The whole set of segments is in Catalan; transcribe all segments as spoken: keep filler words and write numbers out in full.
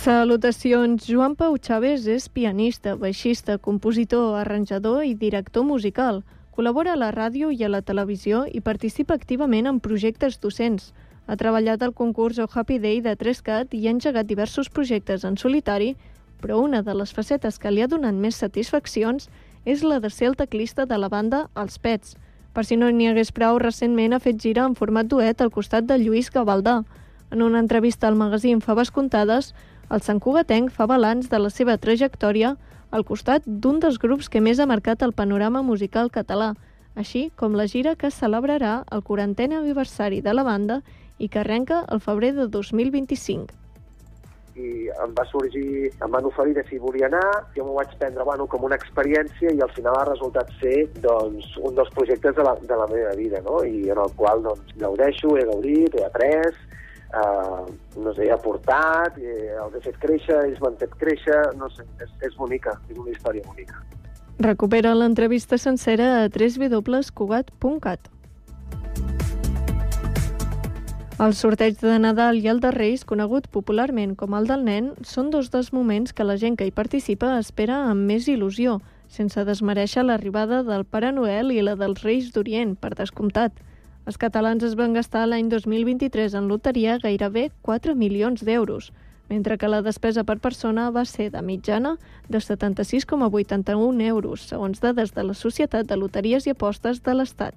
Salutacions. Joan Pau Chávez és pianista, baixista, compositor, arranjador i director musical. Col·labora a la ràdio i a la televisió i participa activament en projectes docents. Ha treballat al concurs Oh Happy Day de tres cat i ha engegat diversos projectes en solitari, però una de les facetes que li ha donat més satisfaccions és la de ser el teclista de la banda Els Pets. Per si no n'hi hagués prou, recentment ha fet gira en format duet al costat de Lluís Gavaldà. En una entrevista al magazín Faves Comptades, el santcugatenc fa balanç de la seva trajectòria al costat d'un dels grups que més ha marcat el panorama musical català, així com la gira que celebrarà el quarantè aniversari de la banda i que arrenca el febrer de dos mil vint-i-cinc. I em va sorgir, em van oferir de si volia anar, jo m'ho vaig prendre bueno, com una experiència i al final ha resultat ser doncs, un dels projectes de la, de la meva vida, no? I en el qual doncs, gaudeixo, he gaudit, he après, Uh, no sé, he aportat, eh, els he fet créixer, ells m'han fet créixer, no sé, és, és bonica, és una història bonica. Recupera l'entrevista sencera a w w w punt cugat punt cat. El sorteig de Nadal i el de Reis, conegut popularment com el del nen, són dos dels moments que la gent que hi participa espera amb més il·lusió, sense desmereixer l'arribada del Pare Noel i la dels Reis d'Orient, per descomptat. Els catalans es van gastar l'any dos mil vint-i-tres en loteria gairebé quatre milions d'euros, mentre que la despesa per persona va ser de mitjana de setanta-sis coma vuitanta-un euros, segons dades de la Societat de Loteries i Apostes de l'Estat.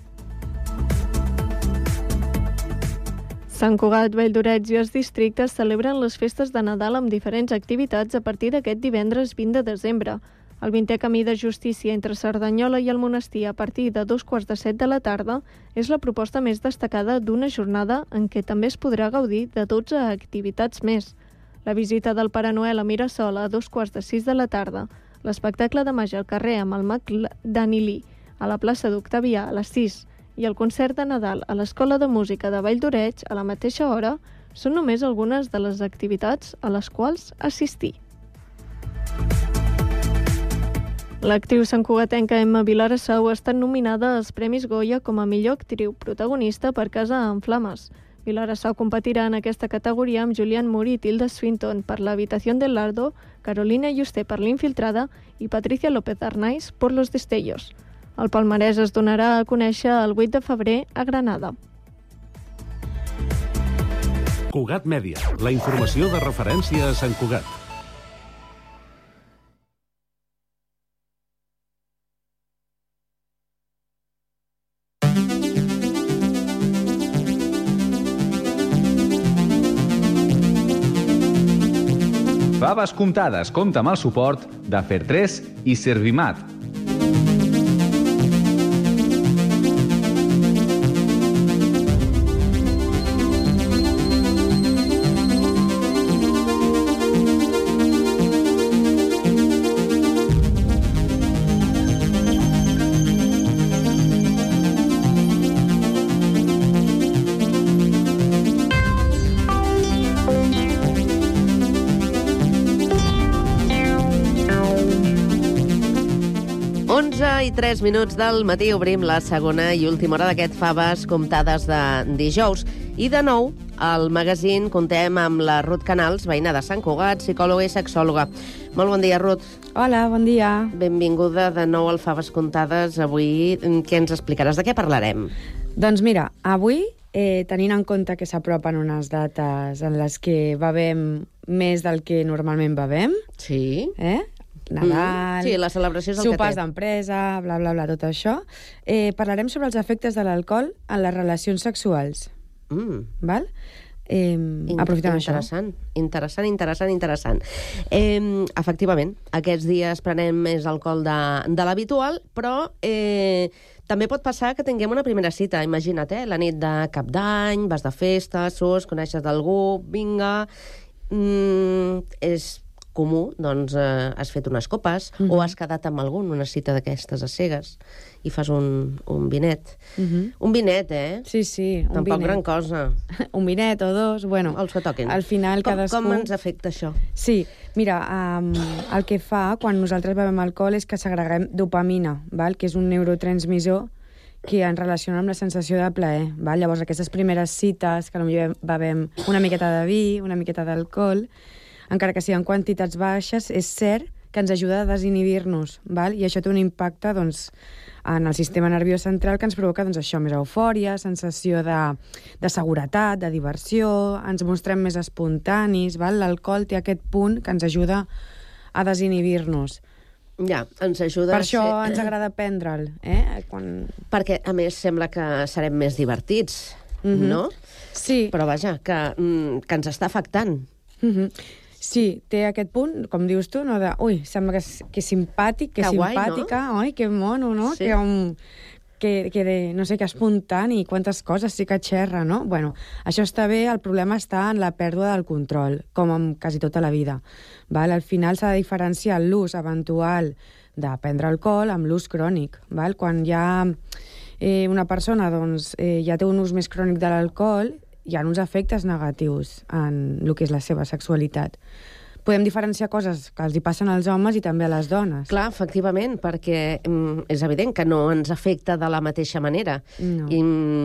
Sant Cugat, Valldoreix i els districtes celebren les festes de Nadal amb diferents activitats a partir d'aquest divendres vint de desembre. El vintè camí de justícia entre Cerdanyola i el monestir a partir de dos quarts de set de la tarda és la proposta més destacada d'una jornada en què també es podrà gaudir de dotze activitats més. La visita del Pare Noel a Mirasol a dos quarts de sis de la tarda, l'espectacle de màgia al carrer amb el mag Danilí a la plaça d'Octavià a les sis i el concert de Nadal a l'Escola de Música de Valldoreix a la mateixa hora són només algunes de les activitats a les quals assistir. L'actriu santcugatenca Emma Vilarassau ha estat nominada als Premis Goya com a millor actriu protagonista per Casa en Flames. Vilarassau competirà en aquesta categoria amb Julianne Moore i Tilda Swinton per La habitación del Lardo, Carolina Juste per L'Infiltrada i Patricia López Arnaiz por Los destellos. El palmarès es donarà a conèixer el vuit de febrer a Granada. Cugat Mèdia, la informació de referència a Sant Cugat. Faves Comptades compta amb el suport de Fertres i Servimat. I tres minuts del matí obrim la segona i última hora d'aquest Faves Comptades de dijous. I de nou, al magazín contem amb la Ruth Canals, veïna de Sant Cugat, psicòloga i sexòloga. Molt bon dia, Ruth. Hola, bon dia. Benvinguda de nou al Faves Comptades. Avui, què ens explicaràs? De què parlarem? Doncs mira, avui, eh, tenint en compte que s'apropen unes dates en les que bevem més del que normalment bevem, sí. eh? Nadal, mm, sí, la celebració és el sopars que té. d'empresa, bla, bla, bla, tot això. Eh, parlarem sobre els efectes de l'alcohol en les relacions sexuals. Mm. Val? Eh, In aprofitant interessant, això. Interessant, interessant, interessant. Eh, efectivament, aquests dies prenem més alcohol de, de l'habitual, però eh, també pot passar que tinguem una primera cita. Imagina't, eh, la nit de Cap d'Any, vas de festa, surts, coneixes d'algú, vinga... Mm, és comú, doncs eh, has fet unes copes uh-huh. o has quedat amb algú en una cita d'aquestes a cegues i fas un, un vinet. Uh-huh. Un vinet, eh? Sí, sí, un Tampoc vinet. gran cosa. Un vinet o dos, bueno... Els que toquin. Al final com, cadascú... Com ens afecta això? Sí, mira, um, el que fa quan nosaltres bevem alcohol és que segreguem dopamina, val? Que és un neurotransmissor que ens relaciona amb la sensació de plaer. Val? Llavors, aquestes primeres cites, que potser bevem una miqueta de vi, una miqueta d'alcohol, encara que siguin quantitats baixes, és cert que ens ajuda a desinhibir-nos, val? I això té un impacte doncs, en el sistema nerviós central que ens provoca doncs, això, més eufòria, sensació de, de seguretat, de diversió, ens mostrem més espontanis, val? L'alcohol té aquest punt que ens ajuda a desinhibir-nos. Ja, ens ajuda per a això ser... ens agrada prendre'l, eh? Quan... Perquè, a més, sembla que serem més divertits, mm-hmm. no? Sí. Però, vaja, que, que ens està afectant. Mm-hmm. Sí, té aquest punt, com dius tu, no de, ui, sembla que és, que és simpàtic, que, que guai, simpàtica, no? Oi, que mono, no? Sí. Que, um, que, que de, no sé, que espontani, quantes coses sí que xerra, no? Bueno, això està bé, el problema està en la pèrdua del control, com en quasi tota la vida. Val? Al final s'ha de diferenciar l'ús eventual de prendre alcohol amb l'ús crònic. Val? Quan hi ha eh, una persona doncs, eh, ja té un ús més crònic de l'alcohol, hi ha uns efectes negatius en el que és la seva sexualitat. Podem diferenciar coses que els hi passen als homes i també a les dones. Clar, efectivament, perquè mm, és evident que no ens afecta de la mateixa manera. No. I,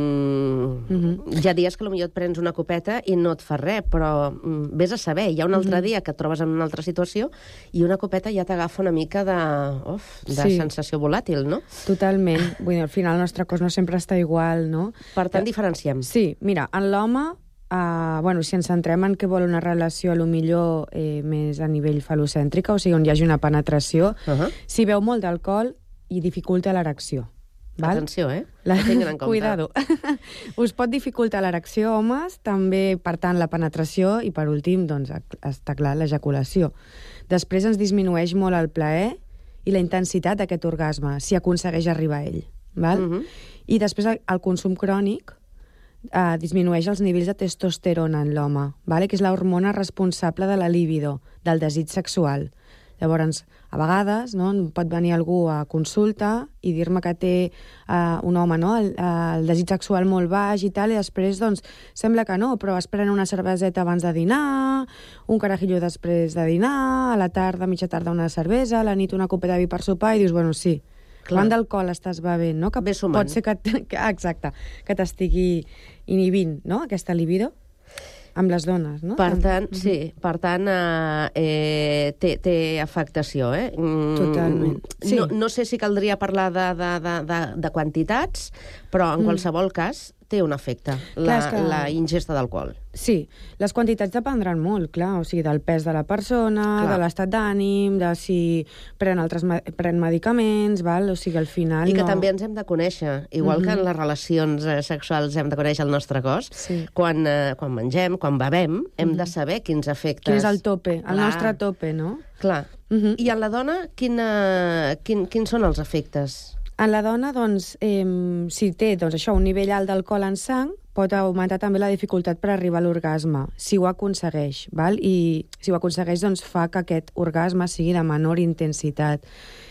mm, mm-hmm. Hi ha dies que potser et prens una copeta i no et fa res, però mm, vés a saber, hi ha un altre mm-hmm. dia que et trobes en una altra situació i una copeta ja t'agafa una mica de, uf, de sí. sensació volàtil, no? Totalment. Vull dir, al final el nostre cos no sempre està igual, no? Per tant, diferenciem. Sí, mira, en l'home, Uh, bueno, si ens centrem en què vol una relació a lo millor eh, més a nivell falocèntrica, o sigui, on hi hagi una penetració, uh-huh. si beu molt d'alcohol i dificulta l'erecció. Val? Atenció, eh? La... Tinguin en compte. Cuidado. Us pot dificultar l'erecció, homes, també, per tant, la penetració i, per últim, doncs, està clar, l'ejaculació. Després ens disminueix molt el plaer i la intensitat d'aquest orgasme, si aconsegueix arribar a ell. Val? Uh-huh. I després el consum crònic Uh, disminueix els nivells de testosterona en l'home, vale? Que és l'hormona responsable de la libido, del desig sexual. Llavors, a vegades, no, pot venir algú a consulta i dir-me que té uh, un home, no, el, uh, el desig sexual molt baix i tal, i després, doncs, sembla que no, però es pren una cerveseta abans de dinar, un carajillo després de dinar, a la tarda, a mitja tarda, una cervesa, a la nit una copeta de vi per sopar, i dius, bueno, sí, clar. Quant d'alcohol estàs bevent, no? Que pot ser que, que, exacte, que t'estigui inhibint, no?, aquesta libido amb les dones, no? Per tant, mm-hmm. sí, per tant, eh, té, té afectació, eh? Mm, totalment. Sí. No, no sé si caldria parlar de, de, de, de, de quantitats, però en mm. qualsevol cas té un efecte, la, clar, que... la ingesta d'alcohol. Sí, les quantitats dependran molt, clar, o sigui, del pes de la persona, clar. De l'estat d'ànim, de si pren altres pren medicaments, val? O sigui, al final... I que no... també ens hem de conèixer, igual mm-hmm. que en les relacions eh, sexuals hem de conèixer el nostre cos, sí. quan, eh, quan mengem, quan bevem, hem mm-hmm. de saber quins efectes... Quin és el tope, el clar. Nostre tope, no? Clar. Mm-hmm. I en la dona, quina, quin, quins són els efectes? En la dona, doncs, eh, si té doncs, això, un nivell alt d'alcohol en sang, pot augmentar també la dificultat per arribar a l'orgasme, si ho aconsegueix, val? I si ho aconsegueix, doncs, fa que aquest orgasme sigui de menor intensitat.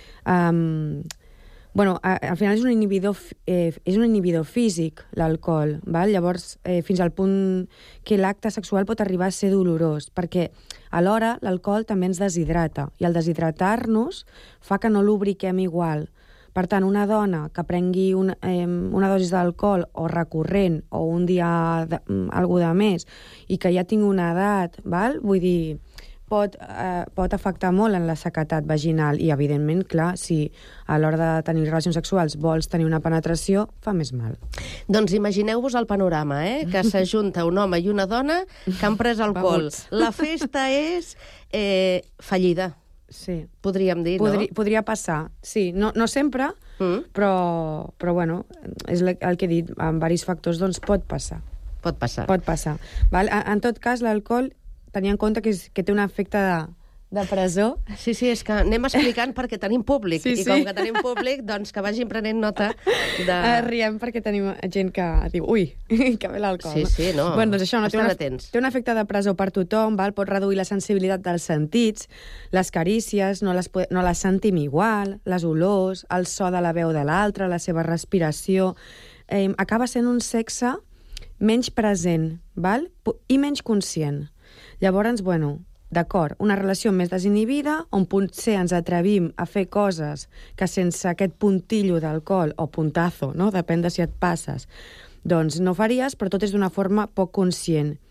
Um, bueno, a, al final és un inhibidor, eh, és un inhibidor físic, l'alcohol, val? Llavors, eh, fins al punt que l'acte sexual pot arribar a ser dolorós, perquè alhora l'alcohol també ens deshidrata, i el deshidratar-nos fa que no lubriquem igual. Per tant, una dona que prengui un, eh, una dosi d'alcohol o recurrent o un dia de, algú de més i que ja tingui una edat, val? Vull dir, pot, eh, pot afectar molt en la sequedat vaginal i, evidentment, clar, si a l'hora de tenir relacions sexuals vols tenir una penetració, fa més mal. Doncs imagineu-vos el panorama, eh? Que s'ajunta un home i una dona que han pres alcohol. La festa és eh, fallida. Sí. Podríem dir, Podri, no? Podria passar, sí. No, no sempre, mm. però, però bueno, és el que he dit, amb diversos factors, doncs pot passar. Pot passar. Pot passar. Val? En, en tot cas, l'alcohol, tenia en compte que, és, que té un efecte de, de presó. Sí, sí, és que anem explicant perquè tenim públic, sí, i sí. com que tenim públic, doncs que vagin prenent nota de... Uh, riem perquè tenim gent que diu, ui, que ve l'alcohol. Sí, sí, no. Bueno, doncs això, no, té, una, atents. té un efecte de presó per tothom, val? Pot reduir la sensibilitat dels sentits, les carícies, no les, no les sentim igual, les olors, el so de la veu de l'altre, la seva respiració... Eh, acaba sent un sexe menys present, val? I menys conscient. Llavors, bueno... D'acord, una relació més desinhibida, on potser ens atrevim a fer coses que sense aquest puntillo d'alcohol, o puntazo, no? Depèn de si et passes, doncs no faries, però tot és d'una forma poc conscient.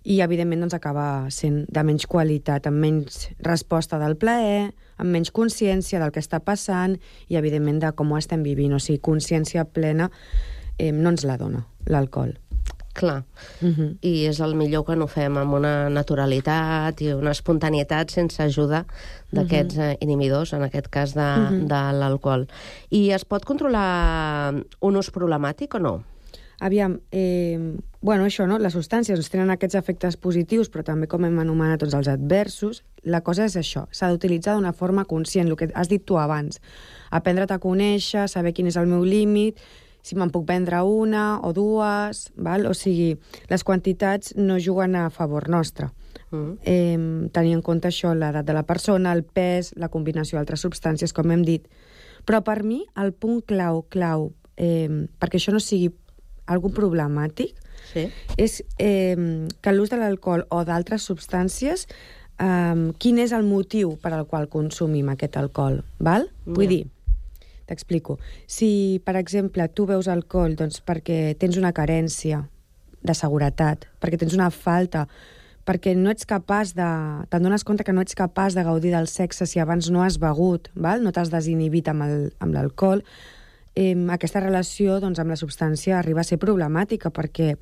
i evidentment doncs, acaba sent de menys qualitat, amb menys resposta del plaer, amb menys consciència del que està passant i evidentment de com ho estem vivint, o sigui, consciència plena eh, no ens la dona l'alcohol. Clar, Uh -huh. i és el millor quan ho fem amb una naturalitat i una espontanietat sense ajuda d'aquests eh, inhibidors, en aquest cas de, uh -huh. de l'alcohol. I es pot controlar un ús problemàtic o no? Aviam, eh, bueno, això, no? Les substàncies doncs, tenen aquests efectes positius, però també, com hem anomenat, doncs, els adversos. La cosa és això, s'ha d'utilitzar d'una forma conscient, el que has dit tu abans. Aprendre't a conèixer, saber quin és el meu límit, si me'n puc prendre una o dues, val? O sigui, les quantitats no juguen a favor nostre. Mm. Eh, tenir en compte això, l'edat de la persona, el pes, la combinació d'altres substàncies, com hem dit. Però per mi, el punt clau, clau, eh, perquè això no sigui algun problemàtic, sí. és eh, que l'ús de l'alcohol o d'altres substàncies, eh, quin és el motiu per al qual consumim aquest alcohol, val? Yeah. Vull dir, t'explico. Si, per exemple, tu veus alcohol doncs, perquè tens una carència de seguretat, perquè tens una falta, perquè no ets capaç de... Te'n dones compte que no ets capaç de gaudir del sexe si abans no has begut, val? No t'has desinhibit amb el, amb l'alcohol, eh, aquesta relació doncs, amb la substància arriba a ser problemàtica perquè...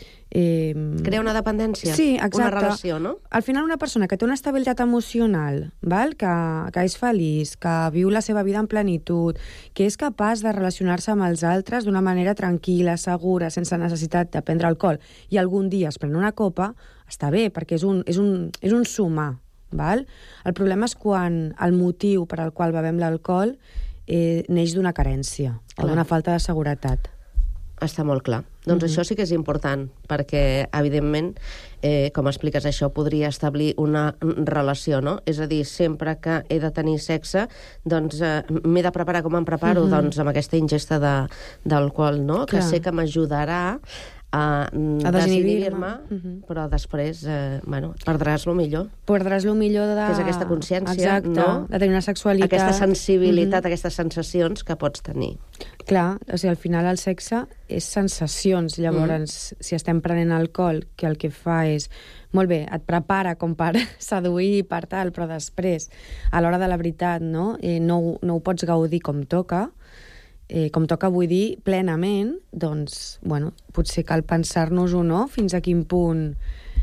Eh, Crea una dependència, sí, exacte. Una relació, no? Al final una persona que té una estabilitat emocional, val? Que, que és feliç, que viu la seva vida en plenitud, que és capaç de relacionar-se amb els altres d'una manera tranquil·la, segura, sense necessitat de prendre alcohol, i algun dia es pren una copa, està bé, perquè és un, és un, és un sumar. Val? El problema és quan el motiu per al qual bevem l'alcohol eh, neix d'una carència o d'una falta de seguretat. Està molt clar. Doncs uh-huh. això sí que és important, perquè, evidentment, eh, com expliques, això podria establir una relació, no? És a dir, sempre que he de tenir sexe, doncs eh, m'he de preparar com em preparo, uh-huh. doncs amb aquesta ingesta de, d'alcohol, no? Clar. Que sé que m'ajudarà a, a desinhibir-me, uh-huh. però després, eh, bueno, perdràs lo millor. Perdràs lo millor de... Que és aquesta consciència, exacte, no? De tenir una sexualitat... Aquesta sensibilitat, uh-huh. aquestes sensacions que pots tenir. Clar, o sigui, al final el sexe és sensacions, llavors, mm. si estem prenent alcohol, que el que fa és, molt bé, et prepara com per seduir i per tal, però després, a l'hora de la veritat, no, eh, no, no ho pots gaudir com toca, eh, com toca vull dir plenament, doncs, bueno, potser cal pensar-nos-ho, no?, fins a quin punt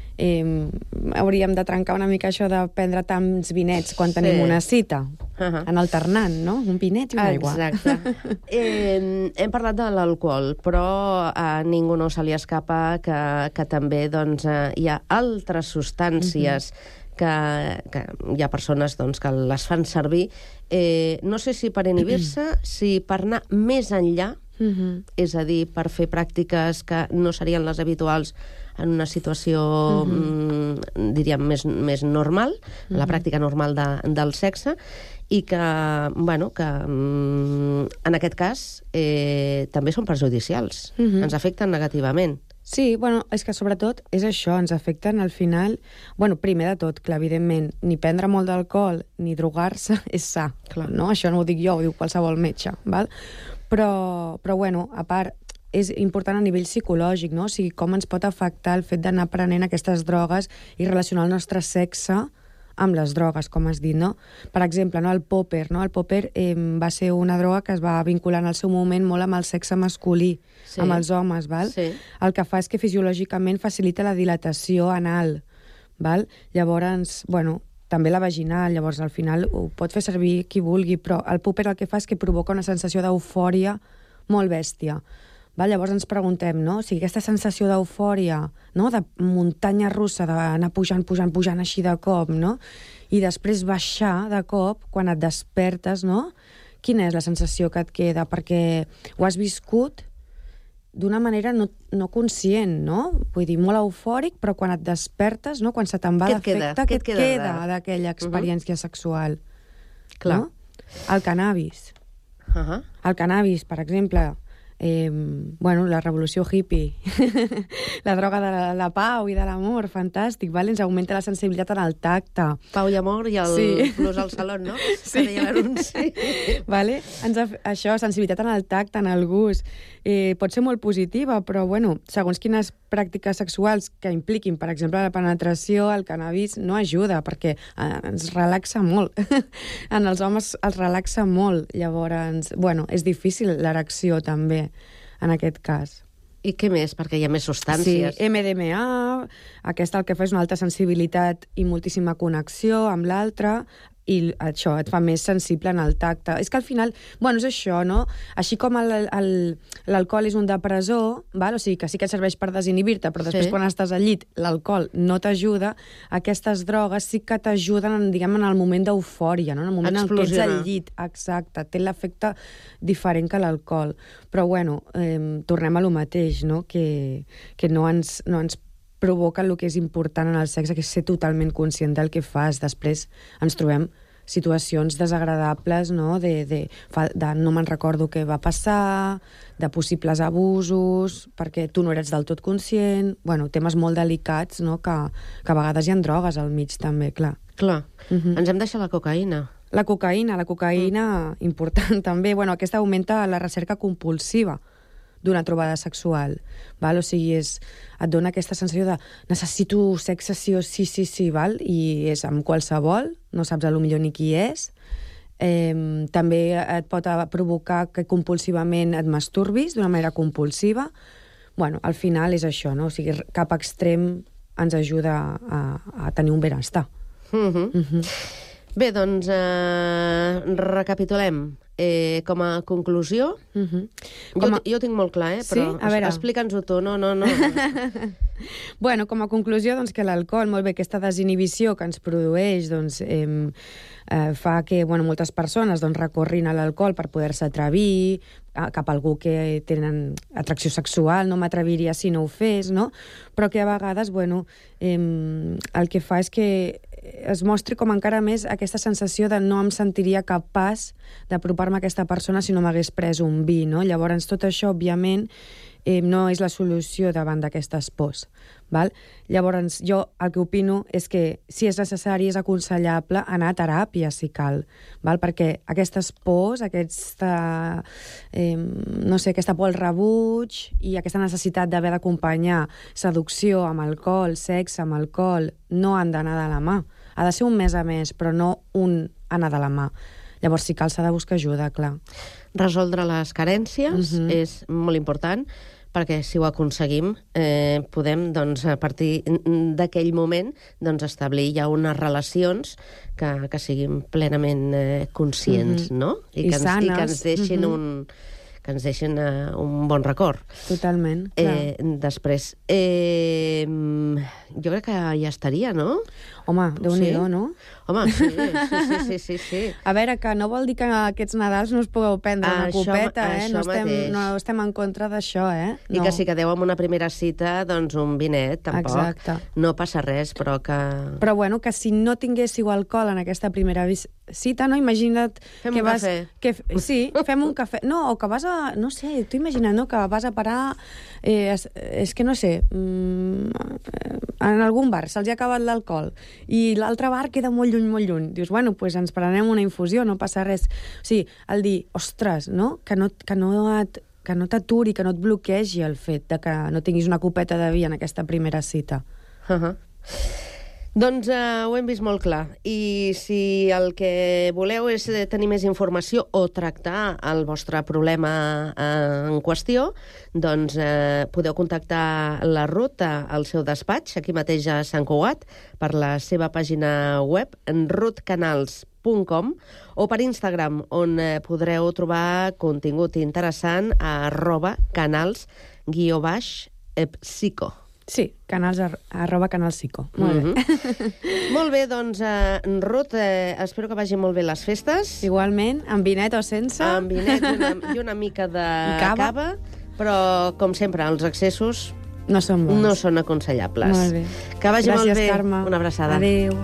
eh, hauríem de trencar una mica això de prendre tants vinets quan tenim sí. una cita, uh-huh. en alternant, no?, un vinet i una aigua. Exacte. eh, hem parlat de l'alcohol, però a ningú no se li escapa que, que també doncs, eh, hi ha altres substàncies uh-huh. Que, que hi ha persones doncs, que les fan servir, eh, no sé si per inhibir-se, si per anar més enllà, uh-huh. és a dir, per fer pràctiques que no serien les habituals en una situació, uh-huh. mm, diríem, més, més normal, uh-huh. la pràctica normal de, del sexe, i que, bueno, que mm, en aquest cas eh, també són perjudicials, uh-huh. ens afecten negativament. Sí, bueno, és que sobretot és això, ens afecten al final... Bueno, primer de tot, clar, evidentment, ni prendre molt d'alcohol ni drogar-se és sa, clar. No? Això no ho dic jo, ho diu qualsevol metge, val? Però, però bueno, a part, és important a nivell psicològic, no? O sigui, com ens pot afectar el fet d'anar prenent aquestes drogues i relacionar el nostre sexe amb les drogues, com has dit, no? Per exemple, no, el popper, no? El popper eh, va ser una droga que es va vincular en el seu moment molt amb el sexe masculí, sí. amb els homes, val? Sí. El que fa és que fisiològicament facilita la dilatació anal, val? Llavors, bueno, també la vaginal, llavors al final ho pot fer servir qui vulgui, però el popper el que fa és que provoca una sensació d'eufòria molt bèstia. Val? Llavors ens preguntem, no? O sigui, aquesta sensació d'eufòria, no? De muntanya russa, d'anar pujant, pujant, pujant així de cop, no? I després baixar de cop, quan et despertes, no? Quina és la sensació que et queda? Perquè ho has viscut d'una manera no, no conscient, no? Vull dir, molt eufòric, però quan et despertes, no? Quan se te'n va l'efecte, què et queda, queda d'aquella experiència uh-huh. sexual? Clar. No? El cannabis. Uh-huh. El cannabis, per exemple... eh, bueno, la revolució hippie, la droga de la, la pau i de l'amor, fantàstic, vale? Ens augmenta la sensibilitat en el tacte. Pau i amor i el Sí. plus al salón, no? Sí. Que deia l'anunci. Vale? Ens ha, això, sensibilitat en el tacte, en el gust, eh, pot ser molt positiva, però bueno, segons quines pràctiques sexuals que impliquin, per exemple, la penetració, el cannabis, no ajuda, perquè eh, ens relaxa molt. En els homes els relaxa molt, llavors, bueno, és difícil l'erecció també, en aquest cas. I què més? Perquè hi ha més substàncies. Sí, M D M A, aquesta el que fa és una alta sensibilitat i moltíssima connexió amb l'altre, i això et fa més sensible en el tacte. És que al final, bueno, és això, no? Així com l'alcohol és un depressor, val? O sigui que sí que serveix per desinhibir-te, però després Sí. quan estàs al llit l'alcohol no t'ajuda, aquestes drogues sí que t'ajuden, diguem, en el moment d'eufòria, no? En el moment en què ets Explosionar. al llit. Exacte, té l'efecte diferent que l'alcohol. Però bueno, eh, tornem a lo mateix, no? Que, que no ens, no ens provoca el que és important en el sexe, que és ser totalment conscient del que fas. Després ens trobem situacions desagradables, no? De, de, de no me'n recordo què va passar, de possibles abusos, perquè tu no eres del tot conscient. Bueno, temes molt delicats, no? Que, que a vegades hi ha drogues al mig, també, clar. Clar. Mhm. Ens hem deixat la cocaïna. La cocaïna, la cocaïna, mm. important també. Bueno, aquesta augmenta la recerca compulsiva d'una trobada sexual. Val? O sigui, és, et dona aquesta sensació de necessito sexe sí o sí, sí, sí, val? I és amb qualsevol, no saps a lo millor ni qui és. Eh, també et pot provocar que compulsivament et masturbis d'una manera compulsiva. Bueno, al final és això, no? O sigui, cap extrem ens ajuda a, a tenir un benestar. Mm-hmm. Mm-hmm. Bé, doncs, eh, recapitulem. Eh, com a conclusió, Mm-hmm. jo, Com a... jo ho tinc molt clar, eh? Però Sí? A veure. explica'ns-ho tu, no, no, no. Bueno, com a conclusió, doncs, que l'alcohol, molt bé, aquesta desinhibició que ens produeix, doncs, eh, eh, fa que, bueno, moltes persones, doncs, recorrin a l'alcohol per poder-se atrevir a, cap a algú que tenen atracció sexual, no m'atreviria si no ho fes, no? Però que a vegades, bueno, eh, el que fa és que es mostri com encara més aquesta sensació de no em sentiria capaç d'apropar-me a aquesta persona si no m'hagués pres un vi, no? Llavors, tot això, òbviament, eh, no és la solució davant d'aquestes pors. Val? Llavors, jo el que opino és que si és necessari, és aconsellable anar a teràpia, si cal, val? Perquè aquestes pors, aquesta, eh, no sé, aquesta por al rebuig i aquesta necessitat d'haver d'acompanyar seducció amb alcohol, sexe amb alcohol, no han d'anar de la mà. Ha de ser un mes a més, però no un anar de la mà. Llavors, si cal, s'ha de buscar ajuda, clar. Resoldre les carències Mhm. és molt important, perquè si ho aconseguim eh, podem, doncs, a partir d'aquell moment, doncs, establir ja unes relacions que, que siguin plenament eh, conscients, Mhm. no? I que ens, sanes. I que ens deixin Mhm. un que ens deixin uh, un bon record. Totalment, clar. Eh, després, eh, jo crec que ja estaria, no? Home, Déu-n'hi-do, Sí? no? Home, sí, sí, sí, sí, sí, sí. A veure, que no vol dir que aquests Nadals no us pugueu prendre una Això- copeta, eh? això No estem, mateix. no estem en contra d'això, eh? I No. que si quedeu amb una primera cita, doncs un vinet, tampoc. Exacte. No passa res, però que... Però bueno, que si no tinguéssiu alcohol en aquesta primera vis- cita, no? Imagina't Fem que un vas... cafè. Que, f- sí, fem un cafè. No, o que vas a... No sé, t'ho imagina't, no? Que vas a parar... Eh, és, és que no sé... Mm, en algun bar se'ls ha acabat l'alcohol i l'altre bar queda molt lluny, molt lluny. Dius, bueno, doncs pues ens prenem una infusió, no passa res. O sigui, el dir, ostres, no? Que no, que no et que no t'aturi, que no et bloquegi el fet de que no tinguis una copeta de vi en aquesta primera cita. Uh -huh. Doncs uh, ho hem vist molt clar. I si el que voleu és tenir més informació o tractar el vostre problema uh, en qüestió, doncs uh, podeu contactar la Ruth al seu despatx, aquí mateix a Sant Cugat, per la seva pàgina web, ruth canals punt com, o per Instagram, on eh, podreu trobar contingut interessant a arroba canals guió baix psico. Sí, canals ar arroba canalsico. Molt bé. Mm-hmm. Molt bé, doncs, eh, Ruth, eh, espero que vagin molt bé les festes. Igualment, amb vinet o sense. Amb vinet i una, i una mica de I cava. cava, però, com sempre, els excessos No són bons. no són aconsellables. Molt bé. Que vagi Gràcies, molt bé. Carme. Una abraçada. Adéu.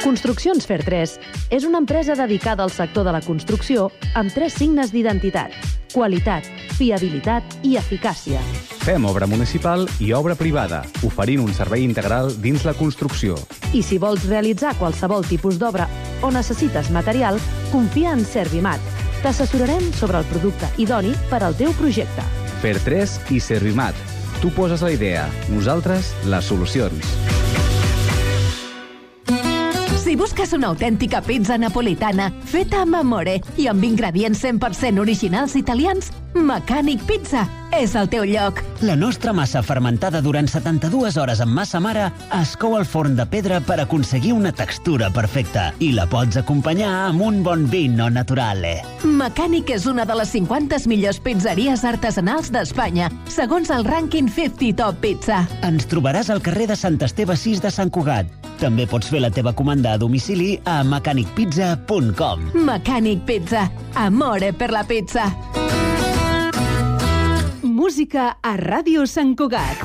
Construccions Fer tres és una empresa dedicada al sector de la construcció amb tres signes d'identitat: qualitat, fiabilitat i eficàcia. Fem obra municipal i obra privada, oferint un servei integral dins la construcció. I si vols realitzar qualsevol tipus d'obra o necessites material, confia en Servimat. T'assessorarem sobre el producte idoni per al teu projecte. Fer tres i Servimat. Tu poses la idea, nosaltres les solucions. Si busques una autèntica pizza napolitana feta amb amore i amb ingredients cent per cent originals italians, Mecànic Pizza és el teu lloc. La nostra massa fermentada durant setanta-dues hores amb massa mare es cou al forn de pedra per aconseguir una textura perfecta i la pots acompanyar amb un bon vino naturale. Mecànic és una de les cinquanta millors pizzeries artesanals d'Espanya, segons el rànquing cinquanta Top Pizza. Ens trobaràs al carrer de Sant Esteve sis de Sant Cugat. També pots fer la teva comanda a domicili a mecànic pizza punt com. Mecànic Pizza. Amore per la pizza. Música a Ràdio Sant Cugat.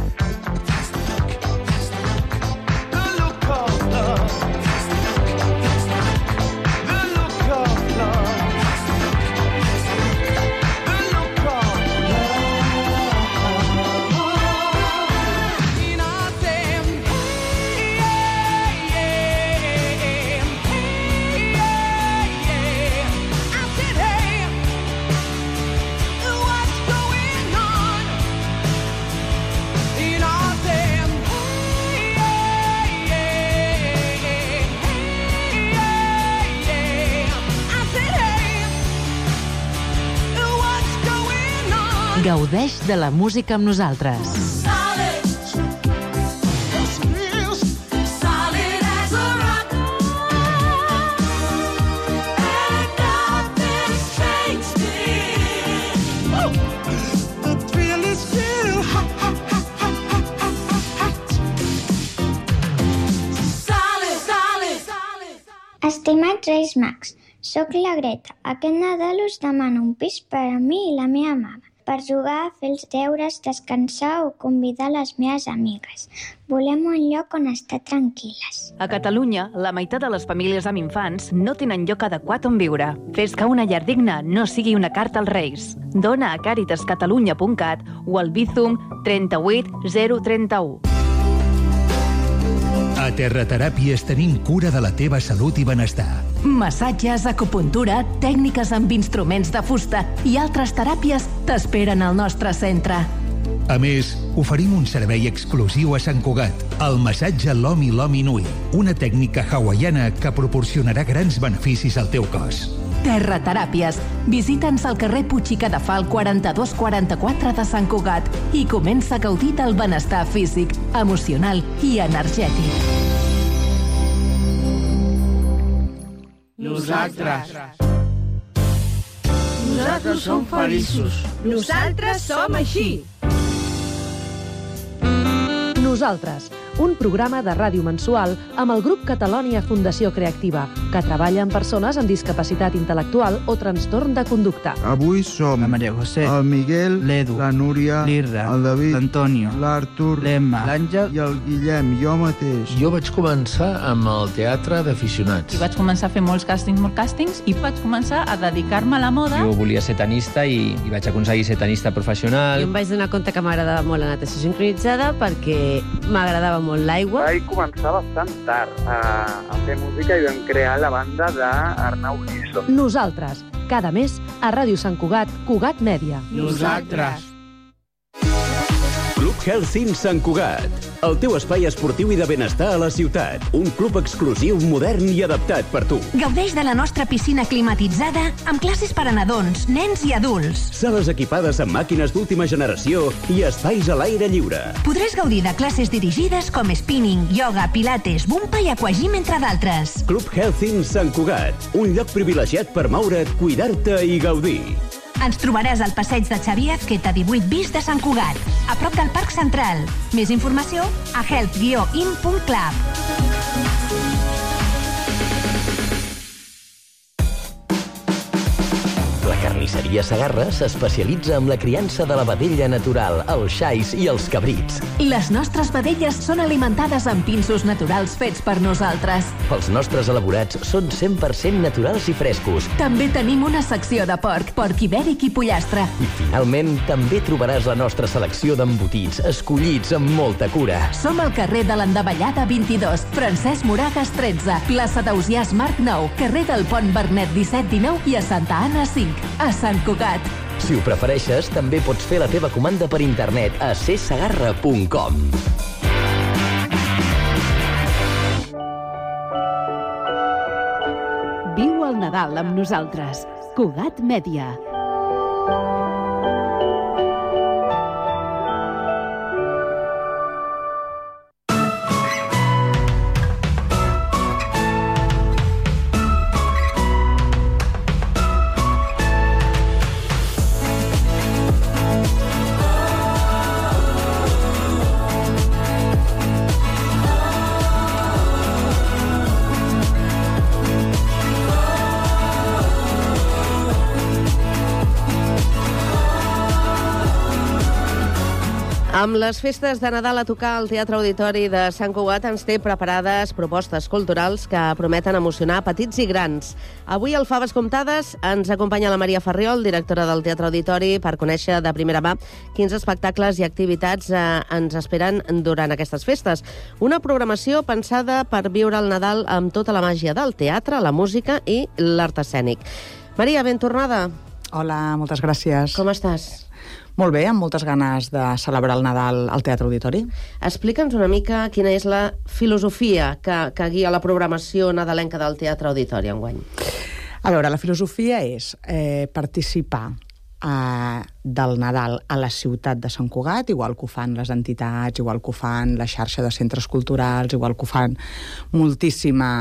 Gaudeix de la música amb nosaltres. Estimats Reis Mags, soc la Greta. Aquest Nadal us demano un pis per a mi i la meva mama, per jugar, fer els deures, descansar o convidar les meves amigues. Volem un lloc on estar tranquil·les. A Catalunya, la meitat de les famílies amb infants no tenen lloc adequat on viure. Fes que una llar digna no sigui una carta als Reis. Dona a càritas catalunya punt cat o al Bizum trenta-vuit zero trenta-u. A Terrateràpies tenim cura de la teva salut i benestar. Massatges, acupuntura, tècniques amb instruments de fusta i altres teràpies t'esperen al nostre centre. A més, oferim un servei exclusiu a Sant Cugat, el massatge Lomi Lomi Nui, una tècnica hawaiana que proporcionarà grans beneficis al teu cos. Terrateràpies. Visita'ns al carrer Puig i Cadafal quaranta-dos quaranta-quatre de Sant Cugat i comença a gaudir del benestar físic, emocional i energètic. Nosaltres. Nosaltres som feliços. Nosaltres som així. Nosaltres, un programa de ràdio mensual amb el grup Catalònia Fundació Creativa, que treballa amb persones amb discapacitat intel·lectual o trastorn de conducta. Avui som la Maria José, el Miguel, l'Edu, la Núria, l'Irra, el David, l'Antonio, l'Artur, l'Emma, l'Àngel i el Guillem, jo mateix. Jo vaig començar amb el teatre d'aficionats. I vaig començar a fer molts càstings, molts càstings, i vaig començar a dedicar-me a la moda. Jo volia ser tenista i, i vaig aconseguir ser tenista professional. Jo em vaig donar compte que m'agradava molt la natació sincronitzada perquè m'agradava molt l'aigua. Vaig començar bastant tard a, a fer música i vam crear la banda d'Arnau Riso. Nosaltres, cada mes a Ràdio Sant Cugat, Cugat Mèdia. Nosaltres. Club Healthy Sant Cugat, el teu espai esportiu i de benestar a la ciutat. Un club exclusiu, modern i adaptat per tu. Gaudeix de la nostra piscina climatitzada amb classes per a nadons, nens i adults. Sales equipades amb màquines d'última generació i espais a l'aire lliure. Podràs gaudir de classes dirigides com spinning, yoga, pilates, bumpa i aquagym, entre d'altres. Club Healthy Sant Cugat, un lloc privilegiat per moure't, cuidar-te i gaudir. Ens trobaràs al passeig de Xavier Azqueta divuit bis de Sant Cugat, a prop del Parc Central. Més informació a health guió in punt club. La carnisseria Carnisseria Segarra s'especialitza en la criança de la vedella natural, els xais i els cabrits. Les nostres vedelles són alimentades amb pinsos naturals fets per nosaltres. Els nostres elaborats són cent per cent naturals i frescos. També tenim una secció de porc, porc ibèric i pollastre. I finalment també trobaràs la nostra selecció d'embotits, escollits amb molta cura. Som al carrer de l'Endavellada vint-i-dos, Francesc Moragas tretze, plaça d'Ausiàs Marc nou, carrer del Pont Bernet disset dinou i a Santa Anna cinc, a Sant Cugat. Si ho prefereixes, també pots fer la teva comanda per internet a c segarra punt com. Viu el Nadal amb nosaltres. Cugat Mèdia. Amb les festes de Nadal a tocar al Teatre Auditori de Sant Cugat ens té preparades propostes culturals que prometen emocionar petits i grans. Avui al Faves Comptades ens acompanya la Maria Farriol, directora del Teatre Auditori, per conèixer de primera mà quins espectacles i activitats eh, ens esperen durant aquestes festes. Una programació pensada per viure el Nadal amb tota la màgia del teatre, la música i l'art escènic. Maria, ben tornada. Hola, moltes gràcies. Com estàs? Molt bé, amb moltes ganes de celebrar el Nadal al Teatre Auditori. Explica'ns una mica quina és la filosofia que, que guia la programació nadalenca del Teatre Auditori enguany. A veure, la filosofia és eh, participar eh, del Nadal a la ciutat de Sant Cugat, igual que ho fan les entitats, igual que ho fan la xarxa de centres culturals, igual que ho fan moltíssima...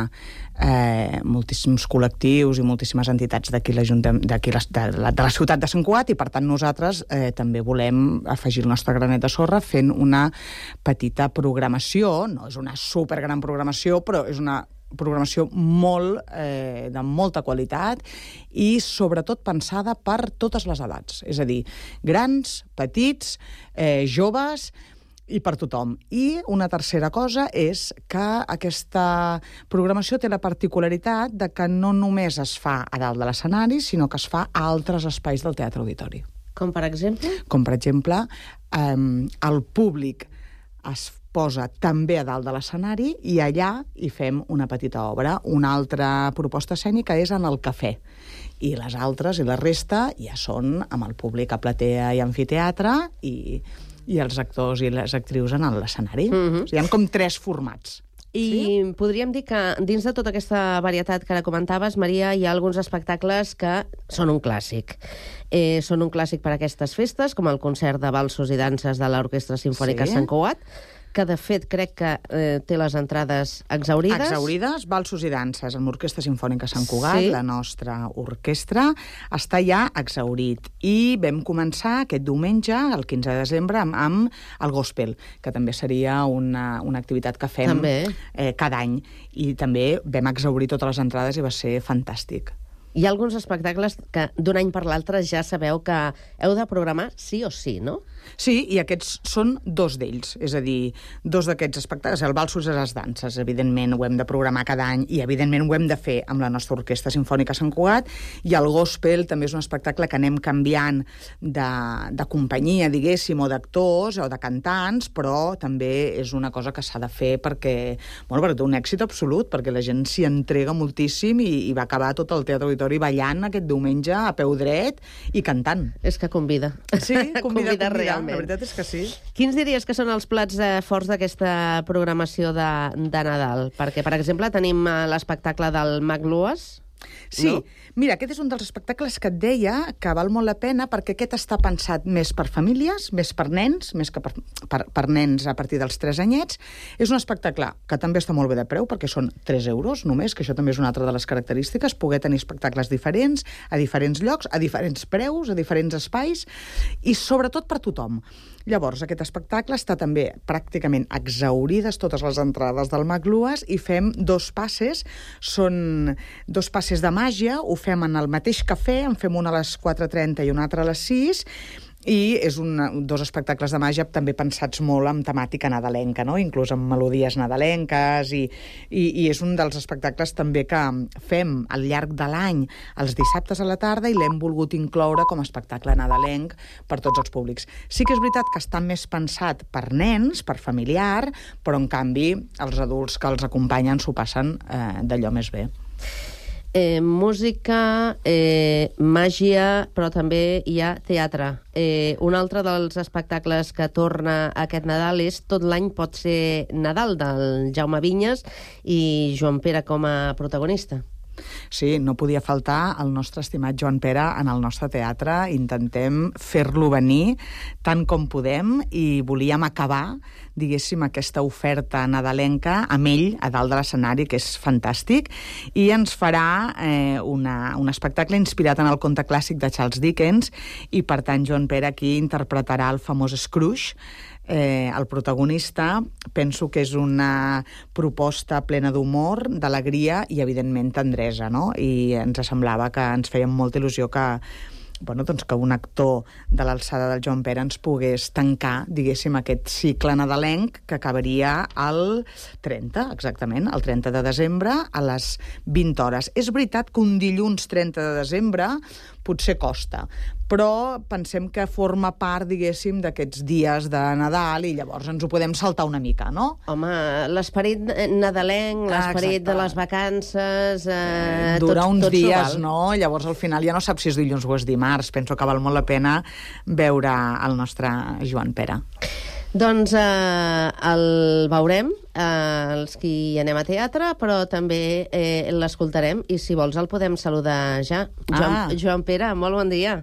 Eh, moltíssims col·lectius i moltíssimes entitats d'aquí la, d'aquí la, de, la, de la ciutat de Sant Cugat, i per tant nosaltres eh, també volem afegir el nostre granet de sorra fent una petita programació. No és una supergran programació, però és una programació molt, eh, de molta qualitat i sobretot pensada per totes les edats, és a dir, grans, petits, eh, joves i per tothom. I una tercera cosa és que aquesta programació té la particularitat de que no només es fa a dalt de l'escenari, sinó que es fa a altres espais del Teatre Auditori. Com per exemple? Com per exemple, eh, el públic es posa també a dalt de l'escenari i allà hi fem una petita obra. Una altra proposta escènica és en el cafè. I les altres i la resta ja són amb el públic a platea i amfiteatre i... i els actors i les actrius en l'escenari. Mm-hmm. O sigui, hi ha com tres formats. I sí? Podríem dir que dins de tota aquesta varietat que ara comentaves, Maria, hi ha alguns espectacles que són un clàssic. Eh, són un clàssic per a aquestes festes, com el concert de balsos i danses de l'Orquestra Simfònica sí? Sant Cugat, que de fet crec que eh, té les entrades exaurides. Exaurides, balsos i danses amb l'Orquestra Simfònica Sant Cugat, sí? La nostra orquestra, està ja exaurit. I vam començar aquest diumenge, el quinze de desembre, amb, amb el gospel, que també seria una, una activitat que fem eh, cada any. I també vam exaurir totes les entrades i va ser fantàstic. Hi ha alguns espectacles que d'un any per l'altre ja sabeu que heu de programar sí o sí, no? Sí, i aquests són dos d'ells, és a dir, dos d'aquests espectacles, el Balsos i les danses, evidentment ho hem de programar cada any i evidentment ho hem de fer amb la nostra Orquestra Simfònica Sant Cugat, i el Gospel també és un espectacle que anem canviant de, de companyia, diguéssim, o d'actors o de cantants, però també és una cosa que s'ha de fer perquè, bueno, perquè té un èxit absolut, perquè la gent s'hi entrega moltíssim i, i va acabar tot el Teatre Auditori ballant aquest diumenge a peu dret i cantant. És que convida. Sí, convida, convida, convida realment. La veritat és que sí. Quins diries que són els plats eh, forts d'aquesta programació de, de Nadal? Perquè, per exemple, tenim eh, l'espectacle del Mag Luas. Sí, no? Mira, aquest és un dels espectacles que et deia que val molt la pena perquè aquest està pensat més per famílies, més per nens, més que per, per, per nens a partir dels tres anyets. És un espectacle que també està molt bé de preu perquè són tres euros només, que això també és una altra de les característiques, poder tenir espectacles diferents, a diferents llocs, a diferents preus, a diferents espais i sobretot per tothom. Llavors, aquest espectacle està també pràcticament exaurides totes les entrades del Mag Luas i fem dos passes, són dos passes classes de màgia, ho fem en el mateix cafè, en fem una a les quatre trenta i una altra a les sis, i és un, dos espectacles de màgia també pensats molt amb temàtica nadalenca, no? Inclús amb melodies nadalenques, i, i, i és un dels espectacles també que fem al llarg de l'any els dissabtes a la tarda, i l'hem volgut incloure com a espectacle nadalenc per tots els públics. Sí que és veritat que està més pensat per nens, per familiar, però en canvi els adults que els acompanyen s'ho passen eh, d'allò més bé. Eh, música, eh, màgia, però també hi ha teatre. Eh, un altre dels espectacles que torna aquest Nadal és Tot l'any pot ser Nadal, del Jaume Vinyes i Joan Pere com a protagonista. Sí, no podia faltar el nostre estimat Joan Pere en el nostre teatre. Intentem fer-lo venir tant com podem, i volíem acabar, diguéssim, aquesta oferta nadalenca amb ell a dalt de l'escenari, que és fantàstic, i ens farà eh, una, un espectacle inspirat en el conte clàssic de Charles Dickens, i per tant Joan Pere aquí interpretarà el famós Scrooge, Eh, el protagonista. Penso que és una proposta plena d'humor, d'alegria i, evidentment, tendresa, no? I ens semblava que ens feia molta il·lusió que, bueno, doncs que un actor de l'alçada del Joan Pere ens pogués tancar, diguéssim, aquest cicle nadalenc que acabaria el trenta, exactament, el trenta de desembre a les vint hores. És veritat que un dilluns trenta de desembre potser costa, però pensem que forma part, diguéssim, d'aquests dies de Nadal, i llavors ens ho podem saltar una mica, no? Home, l'esperit nadalenc, l'esperit de les vacances... Eh, Dura tots, uns tots dies, no? Llavors, al final, ja no saps si és dilluns o és dimarts. Penso que val molt la pena veure el nostre Joan Pere. Doncs eh, el veurem, eh, els qui anem a teatre, però també eh, l'escoltarem, i si vols el podem saludar ja. Joan, Ah. Joan Pere, molt bon dia.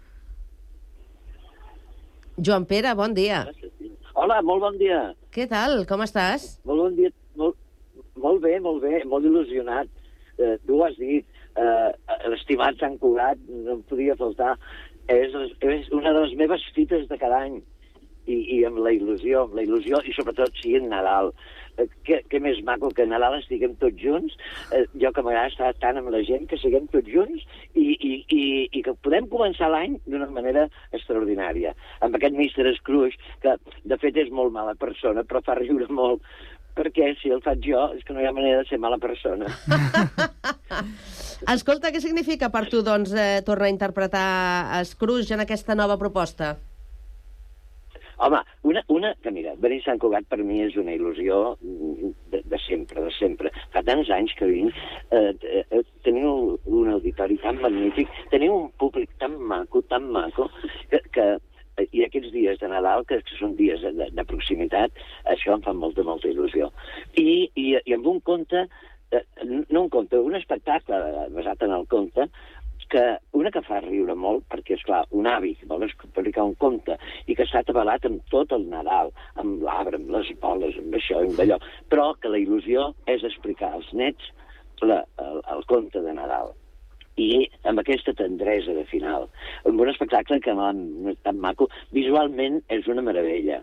Joan Pere, bon dia. Hola, molt bon dia. Què tal? Com estàs? Molt bon dia. Molt, molt bé, molt bé, molt il·lusionat. Eh, tu ho has dit, eh, l'estimat Sant Cugat, no em podia faltar. És, és una de les meves fites de cada any. I, i amb la il·lusió, amb la il·lusió, i sobretot si en Nadal. Eh, què, què més maco que a Nadal estiguem tots junts, eh, jo que m'agrada estar tant amb la gent, que siguem tots junts, i, i, i, i que podem començar l'any d'una manera extraordinària. Amb aquest mister Scrooge, que de fet és molt mala persona, però fa riure molt, perquè si el faig jo és que no hi ha manera de ser mala persona. Escolta, què significa per tu, doncs, eh, tornar a interpretar Scrooge en aquesta nova proposta? Home, una, una que mira, venir a Sant Cugat per mi és una il·lusió de, de sempre, de sempre. Fa tants anys que vinc, eh, eh, teniu un auditori tan magnífic, teniu un públic tan maco, tan maco, que, que i aquests dies de Nadal, que són dies de, de, de proximitat, això em fa molta, molta il·lusió. I, i, i amb un conte, eh, no un conte, un espectacle basat en el conte, que una que fa riure molt, perquè, esclar, un avi que vol explicar un conte i que s'ha atabalat amb tot el Nadal, amb l'arbre, amb les boles, amb això i amb allò, però que la il·lusió és explicar als nets la, el, el conte de Nadal. I amb aquesta tendresa de final, amb un espectacle que no és tan maco, visualment és una meravella.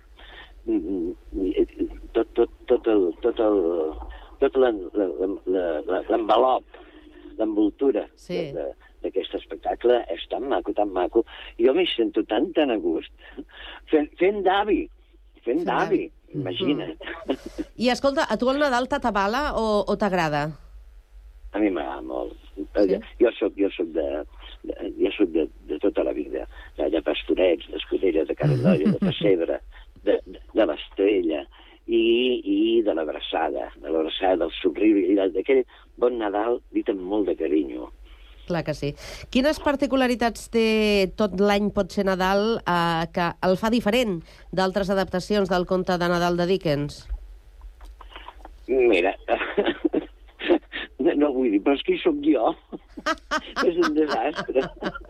Tot, tot, tot el, tot el, tot l'envelop, l'envoltura sí. de, d'aquest espectacle és tan maco, tan maco. Jo m'hi sento tan, tan a gust. Fent, fent d'avi, fent d'avi, imagina't. Mm. I escolta, a tu el Nadal t'atabala o, o t'agrada? A mi m'agrada molt. Sí? Jo soc, jo soc de, de, jo soc de, de tota la vida, de, de Pastorets, d'Escudella, de Caradolla, de Pessebre, de, de, de l'Estrella, i, i de l'abraçada, de l'abraçada, del somriure, i d'aquell bon Nadal dit amb molt de carinyo. Clar que sí. Quines particularitats té Tot l'any pot ser Nadal eh, que el fa diferent d'altres adaptacions del conte de Nadal de Dickens? Mira, no, no vull dir, però és que hi soc jo. És un desastre.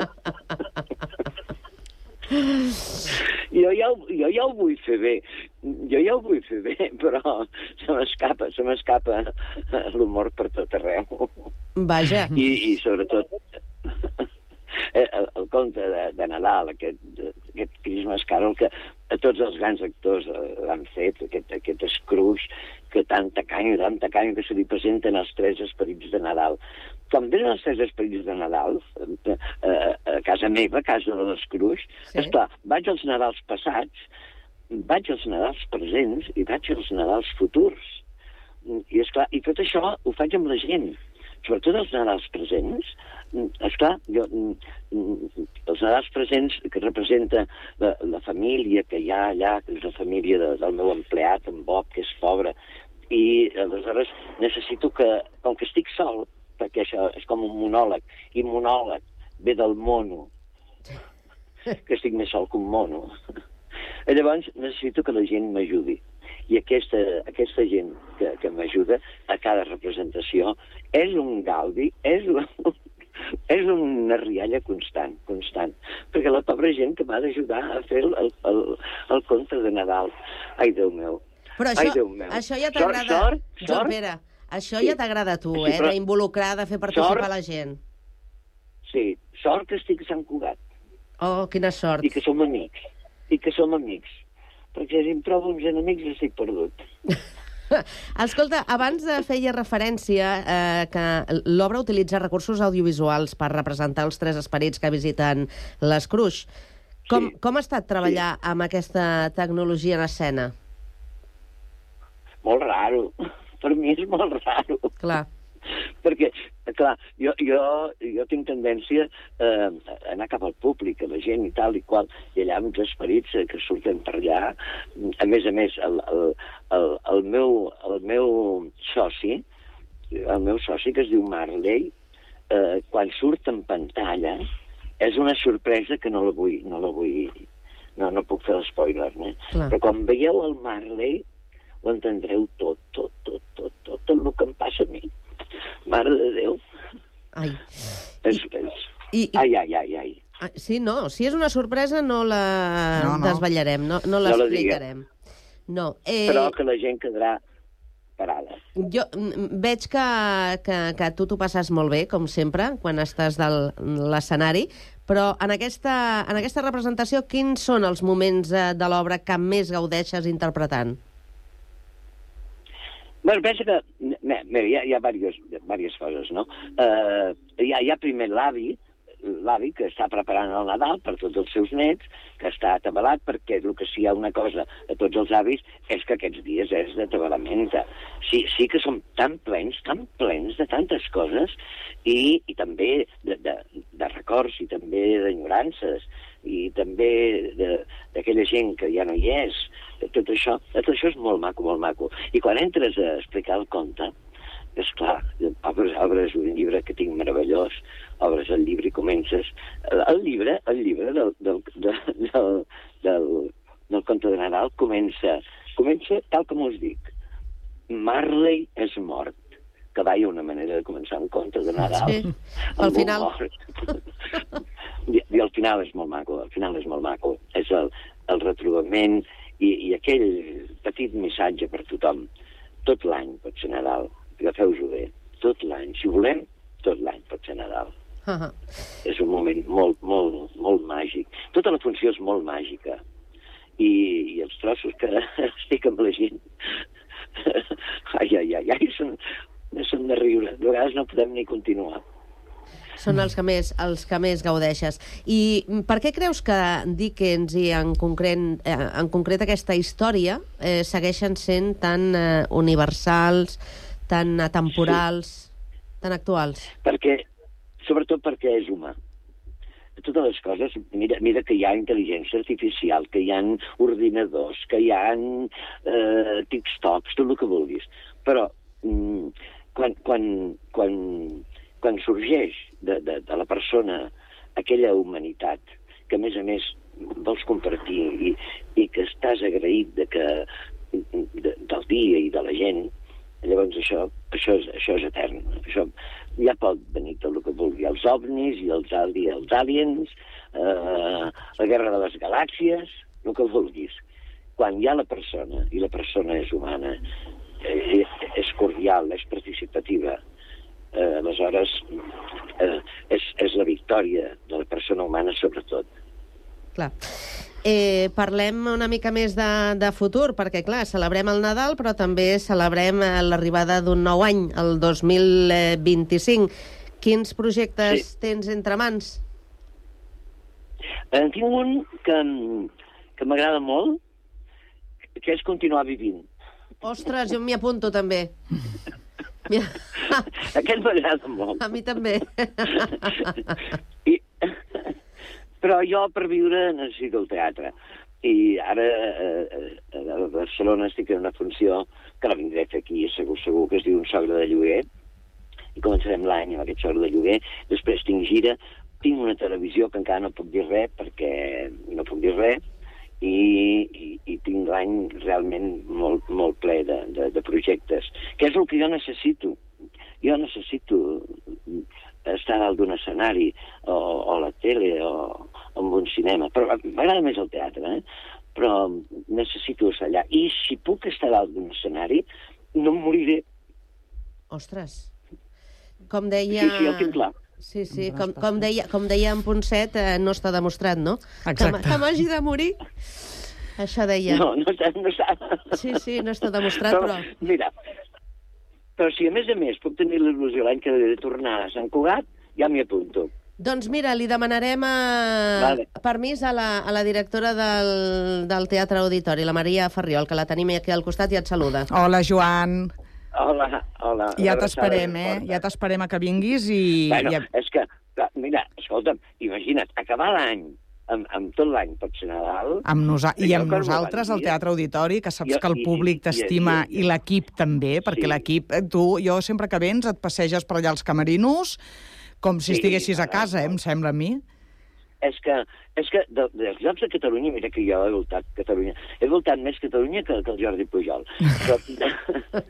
Jo ja, jo ja ho vull fer bé, jo ja ho vull fer bé, però se m'escapa, se m'escapa l'humor per tot arreu. Vaja. I, i sobretot el, el conte de, de Nadal, aquest, aquest Christmas Carol, que a tots els grans actors l'han fet, aquest, aquest Scrooge, que tanta canya, tanta canya que se li presenten els tres esperits de Nadal. Quan venen els tres esperits de Nadal, a, a, a casa meva, a casa de l'Escruix, sí. Esclar, vaig als Nadals passats, vaig als Nadals presents i vaig als Nadals futurs. I, esclar, i tot això ho faig amb la gent. Sobretot els Nadals presents, esclar, jo, els Nadals presents que representa la, la família que hi ha allà, que és la família de, del meu empleat, en Bob, que és pobre, i aleshores necessito que, com que estic sol, perquè això és com un monòleg, i monòleg ve del mono, que estic més sol que un mono. I llavors necessito que la gent m'ajudi. I aquesta, aquesta gent que, que m'ajuda a cada representació és un gaudi, és, un, és una rialla constant, constant. Perquè la pobra gent que m'ha d'ajudar a fer el, el, el, el conte de Nadal. Ai, Déu meu. Però això, això ja t'agrada, sort, sort, Joan Pere, això sí. ja t'agrada a tu, eh, sí, d'involucrar, de fer participar sort, la gent. Sí, sort que estic a Sant Cugat. Oh, quina sort. I que som amics, i que som amics. Perquè si em trobo uns enemics estic perdut. Escolta, abans feia referència eh, que l'obra utilitza recursos audiovisuals per representar els tres esperits que visiten l'Escruix. Com, sí. com ha estat treballar sí. amb aquesta tecnologia en escena? Molt raro. Per mi és molt raro. Clar. Perquè, clar, jo, jo, jo tinc tendència eh, a anar cap al públic, a la gent i tal i qual, i allà amb els esperits que surten per allà. A més a més, el, el, el, el, meu, el meu soci, el meu soci, que es diu Marley, eh, quan surt en pantalla, és una sorpresa que no la vull, no la vull, no, no puc fer l'espoiler, eh? Però quan veieu el Marley, ho entendreu tot, tot, tot, tot, tot, tot el que em passa a mi. Mare de Déu. Ai. És, és... I, i... Ai, ai, ai, ai. Sí, no, si és una sorpresa no la no, no. desvetllarem, no, no l'explicarem. No, eh... Però que la gent quedarà parada. Jo veig que, que, que tu t'ho passes molt bé, com sempre, quan estàs de l'escenari, però en aquesta, en aquesta representació, quins són els moments de l'obra que més gaudeixes interpretant? Bé, pensa que mira, hi ha, hi ha diverses, diverses coses, no? Uh, hi, ha, hi ha primer l'avi, l'avi que està preparant el Nadal per tots els seus nets, que està atabalat, perquè el que sí hi ha una cosa a tots els avis és que aquests dies és d'atabalamenta. Sí, sí que som tan plens, tan plens de tantes coses, i, i també de, de, de records, i també d'enyorances, i també d'aquella gent que ja no hi és. Tot això, tot això és molt maco, molt maco. I quan entres a explicar el conte, és clar, obres, obres un llibre que tinc meravellós, obres el llibre i comences... El llibre, el llibre del, del, del, del, del, del conte de Nadal comença, comença tal com us dic. Marley és mort. Que vaja una manera de començar un conte de Nadal. Sí, al final. I, I al final és molt maco, al final és molt maco. És el, el retrobament i, i aquell petit missatge per tothom. Tot l'any pot ser Nadal. Agafeu-vos-ho bé. Tot l'any. Si volem, tot l'any pot ser Nadal. Uh-huh. És un moment molt, molt, molt màgic. Tota la funció és molt màgica. I, i els trossos que estic amb la gent... ai, ai, ai, ai, són... són de riure. De vegades no podem ni continuar. Són els que més, els que més gaudeixes. I per què creus que Dickens i en concret, eh, en concret aquesta història eh, segueixen sent tan eh, universals, tan atemporals, sí. tan actuals? Perquè, sobretot perquè és humà. Totes les coses, mira, mira que hi ha intel·ligència artificial, que hi ha ordinadors, que hi ha eh, TikToks, tot el que vulguis. Però mm, quan, quan, quan, quan sorgeix de, de, de la persona aquella humanitat que, a més a més, vols compartir i, i que estàs agraït de que, de, del dia i de la gent, llavors això, això, és, això és etern. Això ja pot venir tot el que vulgui. Els ovnis i els, ali, els aliens, eh, la guerra de les galàxies, el que vulguis. Quan hi ha la persona, i la persona és humana, eh, és cordial, és participativa, eh, aleshores eh, és, és la victòria de la persona humana sobretot. Clar. Eh, parlem una mica més de, de futur, perquè, clar, celebrem el Nadal, però també celebrem l'arribada d'un nou any, el dos mil vint-i-cinc. Quins projectes sí. tens entre mans? En tinc un que, que m'agrada molt, que és continuar vivint. Ostres, jo m'hi apunto també. Aquest m'agrada molt. A mi també. I, però jo, per viure, necessito el teatre. I ara eh, a Barcelona estic en una funció que la vindré a fer aquí, segur, segur, que es diu Un sogre de lloguer. I començarem l'any amb aquest sogre de lloguer. Després tinc gira, tinc una televisió que encara no puc dir res, perquè no puc dir res, i, i, i tinc l'any realment molt, molt ple de, de, de projectes, que és el que jo necessito. Jo necessito estar dalt d'un escenari, o, o a la tele, o, o en un cinema. Però m'agrada més el teatre, eh? Però necessito estar allà. I si puc estar dalt d'un escenari, no em moriré. Ostres. Com deia... Sí, sí, el tinc clar. Sí, sí, com, com, deia, com deia en Ponset, eh, no està demostrat, no? Exacte. Que, que m'hagi de morir. Això deia. No, no està... No està... Sí, sí, no està demostrat, però... però... Mira, però si a més a més puc tenir l'il·lusió l'any que he de tornar a Sant Cugat, ja m'hi apunto. Doncs mira, li demanarem a... vale. permís a la, a la directora del, del Teatre Auditori, la Maria Ferriol, que la tenim aquí al costat i et saluda. Hola, Joan. Hola, hola. Ja t'esperem, eh? Ja t'esperem a que vinguis i... Bueno, ja... és que, mira, escolta'm, imagina't, acabar l'any, amb, amb tot l'any pot ser Nadal... Amb nosa I amb nosaltres, al Teatre Auditori, que saps jo, que el públic t'estima, i, i, i l'equip també, perquè sí. l'equip... Tu, jo sempre que vens et passeges per allà als camerinos, com si sí, estiguessis a casa, eh, em sembla a mi. És que, és que de, dels llocs de Catalunya, mira que jo he voltat Catalunya, he voltat més Catalunya que, que el Jordi Pujol. Però,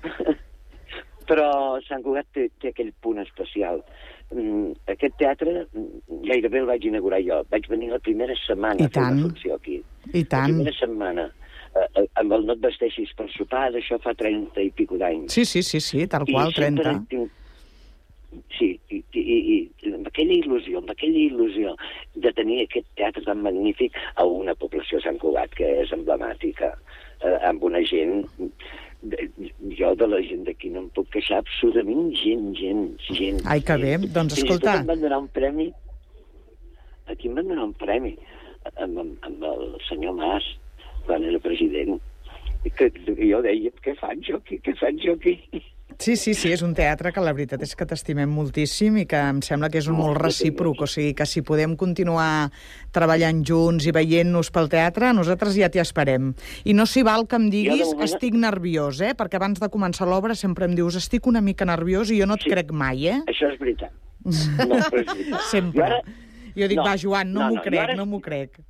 però Sant Cugat té, té aquell punt especial. Mm, aquest teatre gairebé el vaig inaugurar jo. Vaig venir la primera setmana a fer una funció aquí. I tant. La primera setmana. Eh, amb el No et vesteixis per sopar, d'això fa trenta i pico d'anys. Sí, sí, sí, sí, tal qual, trenta. Tinc... Sí, i, i, i amb aquella il·lusió, amb aquella il·lusió de tenir aquest teatre tan magnífic a una població de Sant Cugat que és emblemàtica, eh, amb una gent... De, jo de la gent d'aquí no em puc queixar absolutament, gent, gent, gent. Ai, que bé, doncs escolta... Em van donar un premi, aquí em van donar un premi, amb, amb, amb el senyor Mas, quan era president, que jo deia, què faig jo aquí, què faig jo aquí? Sí, sí, sí, és un teatre que la veritat és que t'estimem moltíssim i que em sembla que és un molt recíproc, o sigui que si podem continuar treballant junts i veient-nos pel teatre, nosaltres ja t'hi esperem. I no s'hi val que em diguis moment... estic nerviós, eh? Perquè abans de començar l'obra sempre em dius estic una mica nerviós i jo no et sí. crec mai, eh? Això és veritat. No, però és veritat. Sempre. Jo, ara... jo dic, no, va, Joan, no, no m'ho no, crec, ara... no m'ho crec.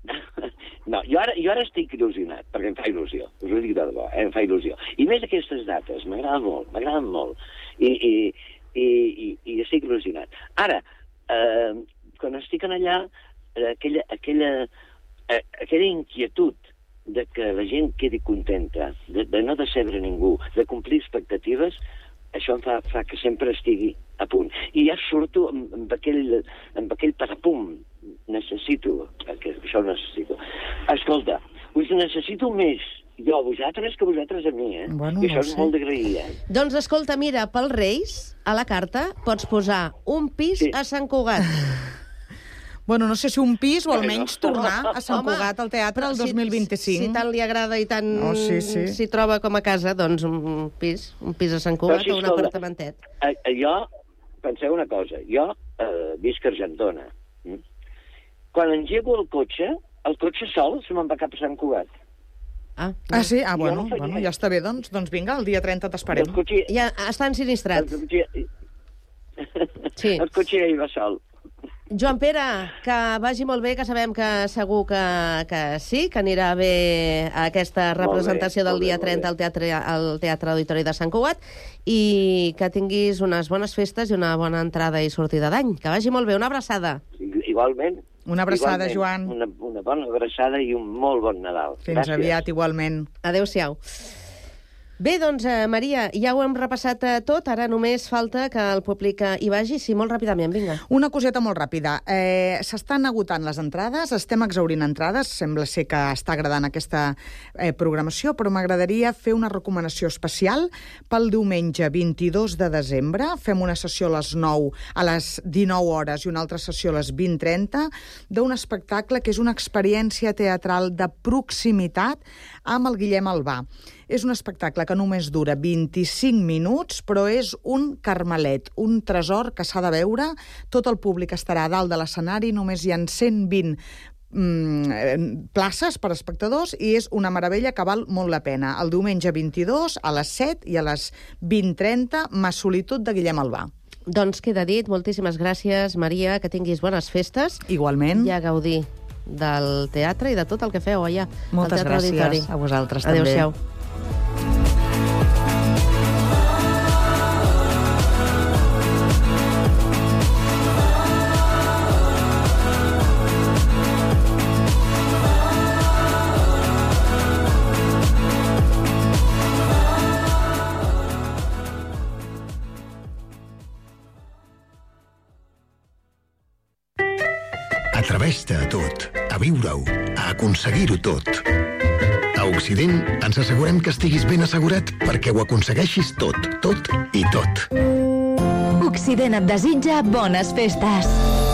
No, jo ara, jo ara estic il·lusionat, perquè em fa il·lusió, us ho dic de debò, eh, em fa il·lusió. I més aquestes dates, m'agraden molt, m'agraden molt, i, i, i, i, i estic il·lusionat. Ara, eh, quan estic allà, aquella, aquella, eh, aquella inquietud de que la gent quedi contenta, de, de no decebre ningú, de complir expectatives, això em fa, fa que sempre estigui a punt. I ja surto amb, amb, aquell, amb aquell patapum. Necessito, que això ho necessito. Escolta, us necessito més jo a vosaltres que vosaltres a mi, eh? Bueno, I això no és sé. molt d'agrair, eh? Doncs escolta, mira, pels Reis, a la carta, pots posar un pis sí. a Sant Cugat. Bueno, no sé si un pis o almenys tornar a Sant Cugat al teatre el dos mil vint-i-cinc. Si, si tant li agrada i tant oh, sí, sí. s'hi troba com a casa, doncs un pis, un pis a Sant Cugat si o un escolta, apartamentet. A, a, jo, penseu una cosa, jo eh, visc a Argentona. Mm? Quan engego el cotxe, el cotxe sol se me'n va cap a Sant Cugat. Ah, ah sí? Ah, bueno, no bueno, ja està bé, doncs. Doncs vinga, el dia trenta t'esperem. El cotxe... Ja està ensinistrat. El cotxe... Sí. El cotxe ja hi va sol. Joan Pere, que vagi molt bé, que sabem que segur que, que sí, que anirà bé aquesta representació bé, del dia bé, trenta al teatre, al Teatre Auditori de Sant Cugat i que tinguis unes bones festes i una bona entrada i sortida d'any. Que vagi molt bé, una abraçada. Igualment. Una abraçada, igualment, Joan. Una, una bona abraçada i un molt bon Nadal. Fins Gràcies. aviat, igualment. Adéu-siau. Bé, doncs, eh, Maria, ja ho hem repassat eh, tot, ara només falta que el públic eh, hi vagi, sí, molt ràpidament, vinga. Una coseta molt ràpida. Eh, S'estan agotant les entrades, estem exhaurint entrades, sembla ser que està agradant aquesta eh, programació, però m'agradaria fer una recomanació especial pel diumenge vint-i-dos de desembre. Fem una sessió a les nou, a les dinou hores i una altra sessió a les vint trenta d'un espectacle que és una experiència teatral de proximitat amb el Guillem Albà. És un espectacle que només dura vint-i-cinc minuts, però és un carmelet, un tresor que s'ha de veure. Tot el públic estarà a dalt de l'escenari, només hi ha cent vint mm, places per espectadors i és una meravella que val molt la pena. El diumenge vint-i-dos a les set i a les vint trenta, Ma solitud de Guillem Albà. Doncs queda dit, moltíssimes gràcies, Maria, que tinguis bones festes. Igualment. I a gaudir del teatre i de tot el que feu allà. Moltes gràcies auditori. A vosaltres també. Adéu-siau. Atreveix-te a tot, a viure-ho, a aconseguir-ho tot. A Occident ens assegurem que estiguis ben assegurat perquè ho aconsegueixis tot, tot i tot. Occident et desitja bones festes.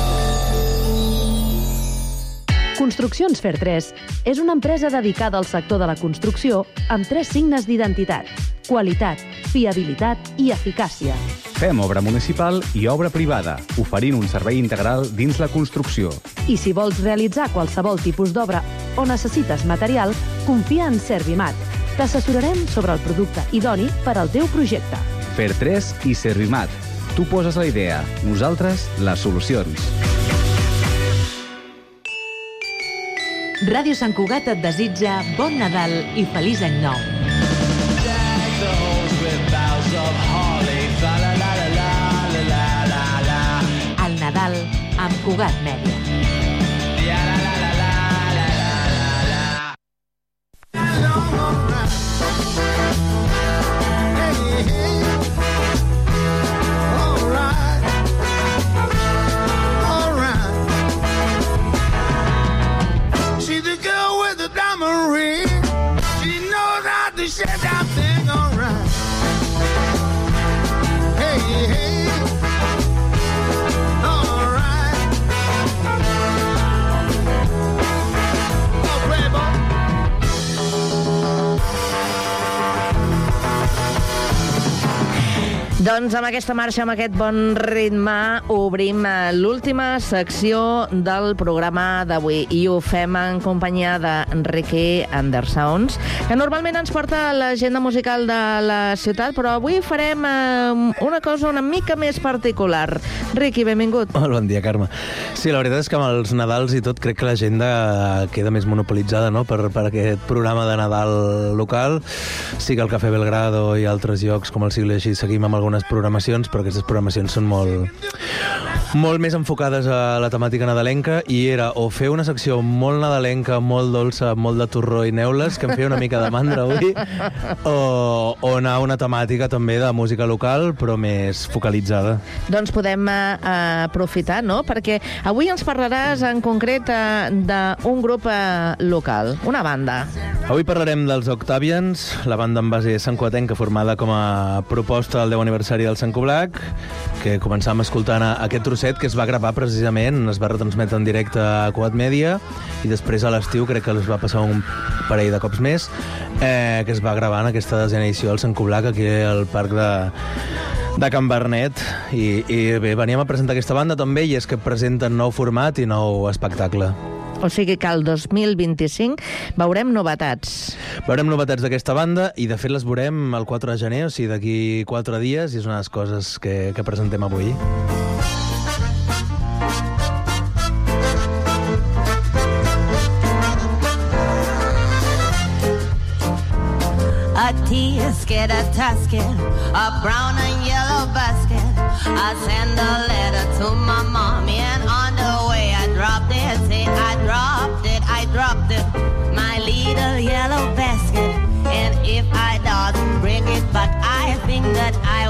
Construccions Fer tres és una empresa dedicada al sector de la construcció amb tres signes d'identitat: qualitat, fiabilitat i eficàcia. Fem obra municipal i obra privada, oferint un servei integral dins la construcció. I si vols realitzar qualsevol tipus d'obra o necessites material, confia en Servimat. T'assessorarem sobre el producte idoni per al teu projecte. Fer tres i Servimat. Tu poses la idea, nosaltres les solucions. Ràdio Sant Cugat et desitja bon Nadal i feliç any nou. El Nadal amb Cugat Mèdia. Set that thing alright. Hey, hey, alright. Oh, playboy. Doncs amb aquesta marxa, amb aquest bon ritme, obrim l'última secció del programa d'avui i ho fem en companyia d'Enrique Andersounds, que normalment ens porta l'agenda musical de la ciutat, però avui farem eh, una cosa una mica més particular. Riqui, benvingut. Molt bon dia, Carme. Sí, la veritat és que amb els Nadals i tot crec que l'agenda queda més monopolitzada, no?, per, per aquest programa de Nadal local. Sí que el Cafè Belgrado i altres llocs com el Sigle així seguim amb algunes programacions, però aquestes programacions són molt, molt més enfocades a la temàtica nadalenca i era o fer una secció molt nadalenca, molt dolça, molt de torró i neules, que em feia una mica de mandra avui, o, o anar a una temàtica també de música local, però més focalitzada. Doncs podem eh, aprofitar, no?, perquè avui ens parlaràs en concret eh, d'un grup eh, local, una banda. Avui parlarem dels Octavians, la banda en base santcugatenca formada com a proposta del deu aniversari del Sant Coblac, que començàvem escoltant aquest trosset que es va gravar precisament, es va retransmetre en directe a Cugat Mèdia i després a l'estiu crec que es va passar un parell de cops més, eh, que es va gravar en aquesta desena edició del Sant Coblac aquí al parc de, de Can Bernet i, i bé, veníem a presentar aquesta banda també i és que presenten nou format i nou espectacle. O sigui que el dos mil vint-i-cinc veurem novetats. Veurem novetats d'aquesta banda i de fet les veurem el quatre de gener, o sigui d'aquí quatre dies, i és una de les coses que, que presentem avui. A tisket, a tusket, a brown and yellow basket. I send a letter to my mommy and on the way I dropped it. Say I dropped it, I dropped it, my little yellow basket. And if I doesn't bring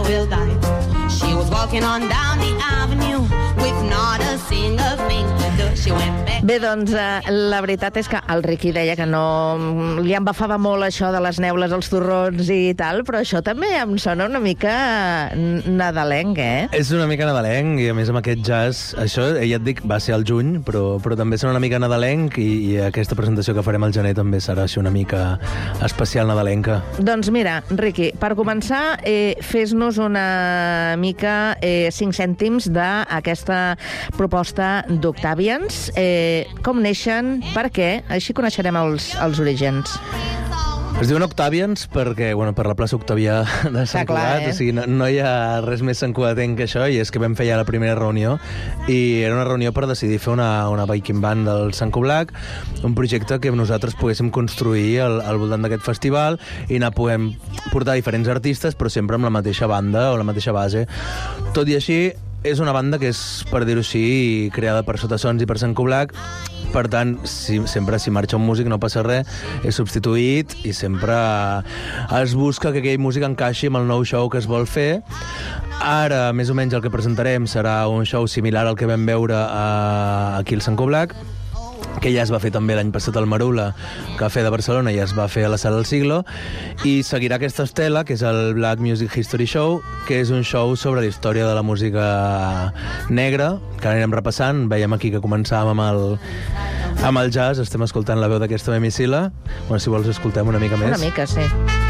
will die. She was walking on down the avenue with not a single thing to do. She went back. Bé, doncs, eh, la veritat és que el Riqui deia que no li embafava molt això de les neules, els torrons i tal, però això també em sona una mica nadalenc, eh? És una mica nadalenc, i a més amb aquest jazz, això, ja et dic, va ser al juny, però, però també sona una mica nadalenc, i, i aquesta presentació que farem al gener també serà així una mica especial nadalenca. Doncs mira, Riqui, per començar, eh, fes-nos una mica eh, cinc cèntims d'aquesta proposta d'Octavians. Eh, com neixen, per què? Així coneixerem els, els orígens. Es diuen Octavians perquè, bueno, per la plaça Octavià de Sant Cugat, eh? O sigui, no, no hi ha res més santcugatenc que això, i és que vam fer ja la primera reunió, i era una reunió per decidir fer una, una biking band del Sant Coblac, un projecte que nosaltres poguéssim construir al, al voltant d'aquest festival i anar podem portar diferents artistes, però sempre amb la mateixa banda o la mateixa base. Tot i així, és una banda que és, per dir-ho així, creada per Sotasons i per Sant Coblac. Per tant, si, sempre si marxa un músic no passa res, és substituït i sempre es busca que aquell músic encaixi amb el nou show que es vol fer. Ara, més o menys, el que presentarem serà un show similar al que vam veure a, aquí al Sant Coblac, que ja es va fer també l'any passat al Marula, Cafè de Barcelona, i es va fer a la Sala del Siglo, i seguirà aquesta estela, que és el Black Music History Show, que és un show sobre la història de la música negra, que ara anirem repassant. Veiem aquí que començàvem amb el, amb el jazz, estem escoltant la veu d'aquesta Memi Sila. Bueno, si vols escoltem una mica més. Una mica, sí.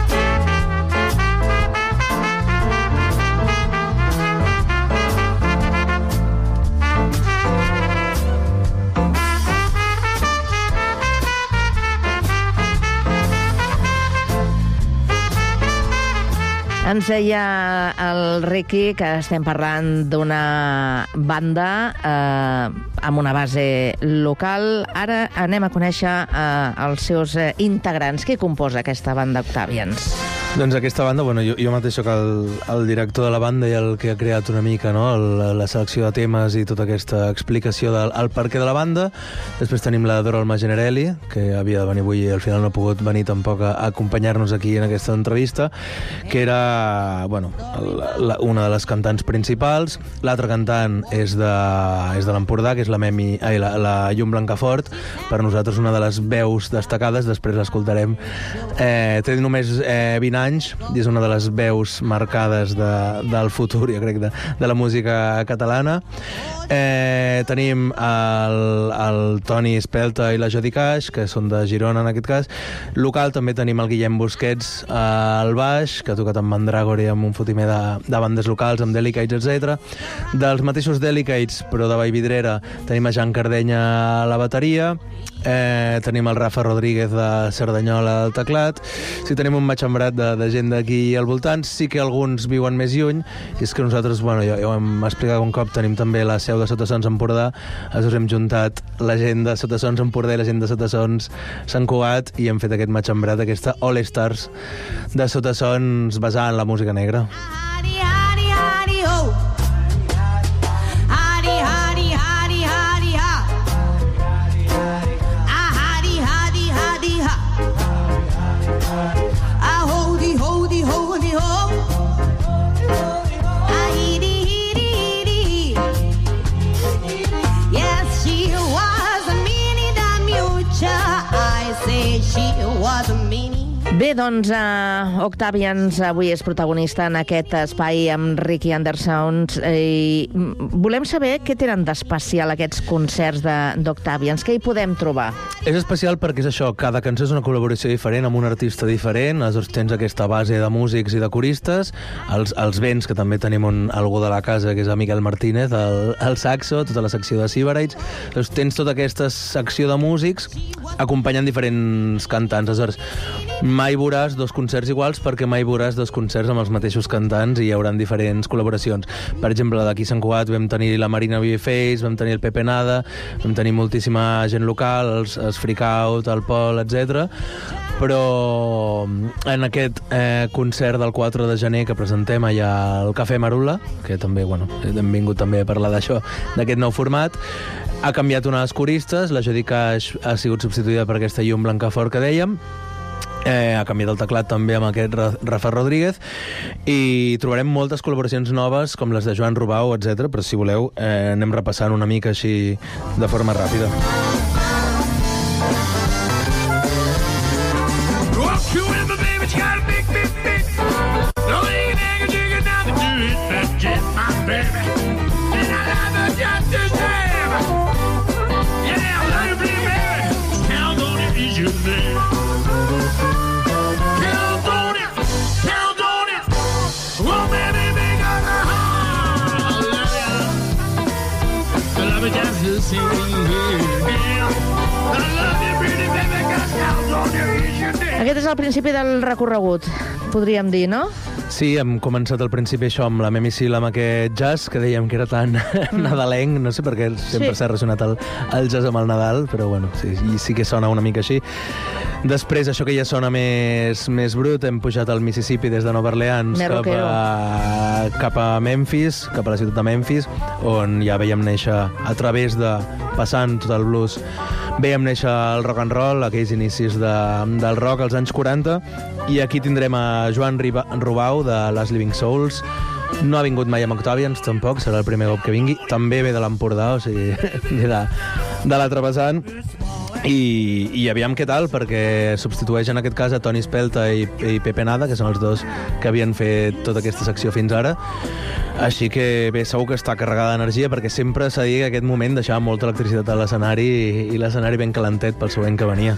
Ens deia el Riqui que estem parlant d'una banda eh, amb una base local. Ara anem a conèixer eh, els seus eh, integrants. Qui composa aquesta banda Octavians? Doncs aquesta banda, bueno, jo, jo mateix soc el, el director de la banda i el que ha creat una mica, no?, el, la selecció de temes i tota aquesta explicació del el perquè de la banda. Després tenim la Dora Alma Generelli, que havia de venir avui i al final no ha pogut venir tampoc a, a acompanyar-nos aquí en aquesta entrevista, que era, bueno, la, la, una de les cantants principals. L'altra cantant és de, és de l'Empordà, que és la Memi, ai, la, la Llum Blancafort, per nosaltres una de les veus destacades, després l'escoltarem. Eh, té només eh, vint anys i és una de les veus marcades de, del futur, jo crec, de, de la música catalana. Eh, tenim el, el Toni Espelta i la Jodi Caix, que són de Girona en aquest cas. Local també tenim el Guillem Busquets eh, al baix, que ha tocat amb Mandragora i amb un fotimer de, de bandes locals, amb Delicates, etcètera. Dels mateixos Delicates, però de Vallvidrera, tenim a Jan Cardenya a la bateria. Eh, tenim el Rafa Rodríguez de Cerdanyola al teclat. Sí, tenim un matxembrat de, de gent d'aquí al voltant. Sí que alguns viuen més lluny, i és que nosaltres, bueno, ja, ja ho hem explicat un cop, tenim també la seu de Sotasons Empordà. Aleshores hem juntat la gent de Sotasons Empordà i la gent de Sotasons Sant Cugat i hem fet aquest matxembrat, aquesta All Stars de Sotasons basada en la música negra. Hari, hari, hari, ho. Hari, hari, hari, hari, ha. Ah, hari, hari, hari, ha. Ah, hodi, hodi, hodi, ho. Ah, hidi, hidi, hidi. Yes, she was a mini damucha. I say she was a mini. Bé, doncs, uh, Octavians avui és protagonista en aquest espai amb Riqui Anderson. I volem saber què tenen d'especial aquests concerts d'Octavians. Què hi podem trobar? És especial perquè és això, cada cançó és una col·laboració diferent amb un artista diferent. Aleshores tens aquesta base de músics i de coristes, els, els vents, que també tenim un, algú de la casa, que és el Miquel Martínez, el, el saxo, tota la secció de Sibarites. Aleshores tens tota aquesta secció de músics acompanyant diferents cantants. Aleshores, mai veuràs dos concerts iguals perquè mai veuràs dos concerts amb els mateixos cantants i hi haurà diferents col·laboracions. Per exemple, d'aquí a Sant Cugat vam tenir la Marina Babyface, vam tenir el Pepe Nada, vam tenir moltíssima gent local, els, els Freak Out, el Pol, etcètera. Però en aquest eh, concert del quatre de gener que presentem allà al Cafè Marula, que també, bueno, hem vingut també a parlar d'això, d'aquest nou format, ha canviat una de les coristes, la Jodi Caix ha sigut substituïda per aquesta Llum Blancafort que dèiem, Eh, ha canviat el teclat també amb aquest Rafa Rodríguez, i trobarem moltes col·laboracions noves com les de Joan Rubau, etcètera. Però si voleu eh, anem repassant una mica així de forma ràpida. Aquest és el principi del recorregut, podríem dir, no? Sí, hem començat al principi això amb la Memisil, amb aquest jazz, que dèiem que era tan mm. nadalenc, no sé per què sempre s'ha sí. relacionat el, el jazz amb el Nadal, però bueno, sí, sí que sona una mica així. Després, això que ja sona més, més brut, hem pujat al Mississippi des de Nova Orleans cap a, cap a Memphis, cap a la ciutat de Memphis, on ja veiem néixer, a través de passant tot el blues, veiem néixer el rock and roll, aquells inicis de, del rock als anys quaranta, i aquí tindrem a Joan Riba, Rubau, de Les Living Souls. No ha vingut mai amb Octavians, tampoc, serà el primer cop que vingui. També ve de l'Empordà, o sigui, ve de, de l'altre vessant. I, I aviam què tal, perquè substitueix en aquest cas a Toni Espelta i, i Pepe Nada, que són els dos que havien fet tota aquesta secció fins ara. Així que bé, segur que està carregada d'energia, perquè sempre s'ha dit que aquest moment deixava molta electricitat a l'escenari i, i l'escenari ben calentet pel següent que venia.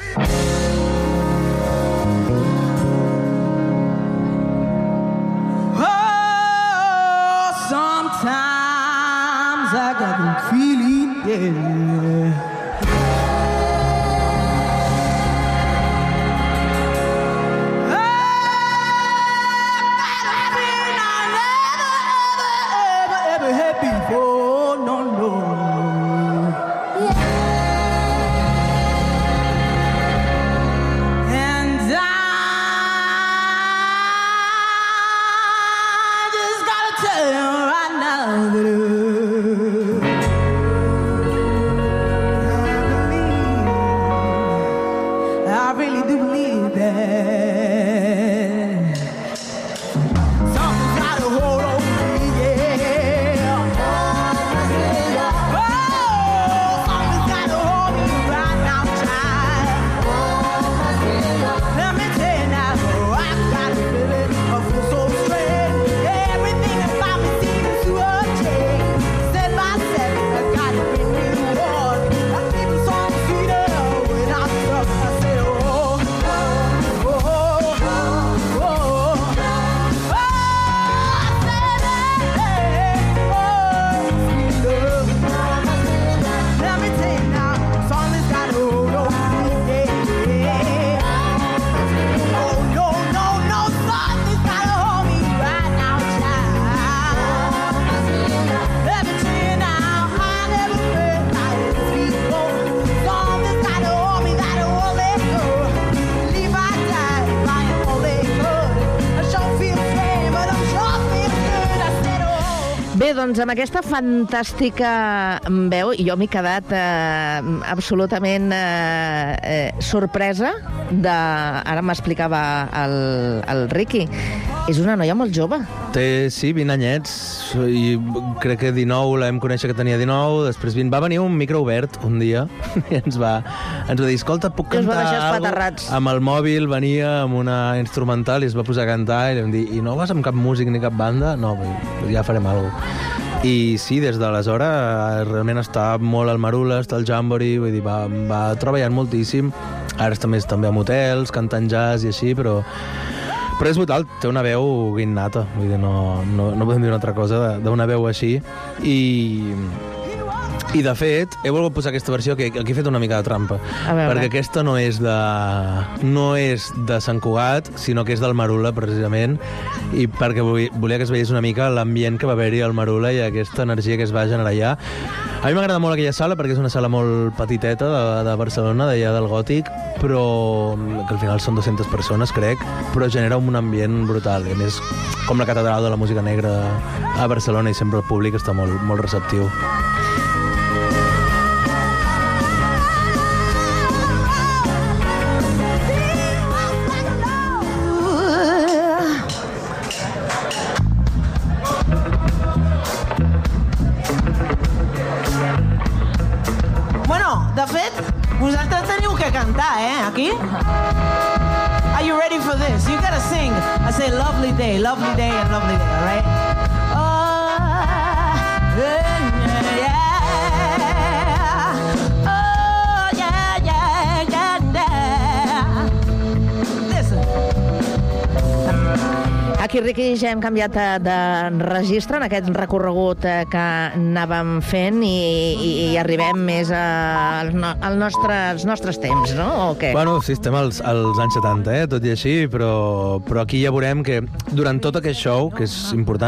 Bé, doncs amb aquesta fantàstica veu, jo m'he quedat eh, absolutament eh, eh, sorpresa de... Ara m'explicava el, el Ricky. És una noia molt jove. Té, sí, vint anyets, i crec que dinou, la vam conèixer que tenia dinou, després vint. Va venir un micro obert un dia i ens va, ens va dir, escolta, puc cantar alguna cosa? Amb el mòbil venia amb una instrumental i es va posar a cantar i li vam dir, i no vas amb cap músic ni cap banda? No, ja farem alguna cosa. I sí, des d'aleshores realment està molt al Marula, està al Jamboree, vull dir, va, va treballant moltíssim. Ara està més també a motels, cantant jazz i així, però... Però és brutal, té una veu innata, vull dir, no, no, no podem dir una altra cosa d'una veu així. I, I de fet, he volgut posar aquesta versió que aquí he fet una mica de trampa, perquè aquesta no és de no és de Sant Cugat, sinó que és del Marula, precisament, i perquè volia que es veiés una mica l'ambient que va haver-hi al Marula i aquesta energia que es va generar allà. A mi m'agrada molt aquella sala perquè és una sala molt petiteta de, de Barcelona, d'allà del Gòtic, però que al final són dues-centes persones, crec, però genera un ambient brutal. I a més, com la catedral de la música negra a Barcelona, i sempre el públic està molt, molt receptiu. está, ¿eh? Aquí. Are you ready for this? You gotta sing. I say lovely day, lovely day, and lovely day, all right? Oh, yeah, yeah. Oh, yeah, yeah, yeah, yeah. Listen. Aquí, Riqui, ja hem canviat de, de registre en aquest recorregut que anàvem fent i, i, i arribem més a, al no, al nostre, als nostres temps, no? O què? Bueno, sí, estem als, als anys setanta, eh? Tot i així, però, però aquí ja veurem que durant tot aquest show, que és important,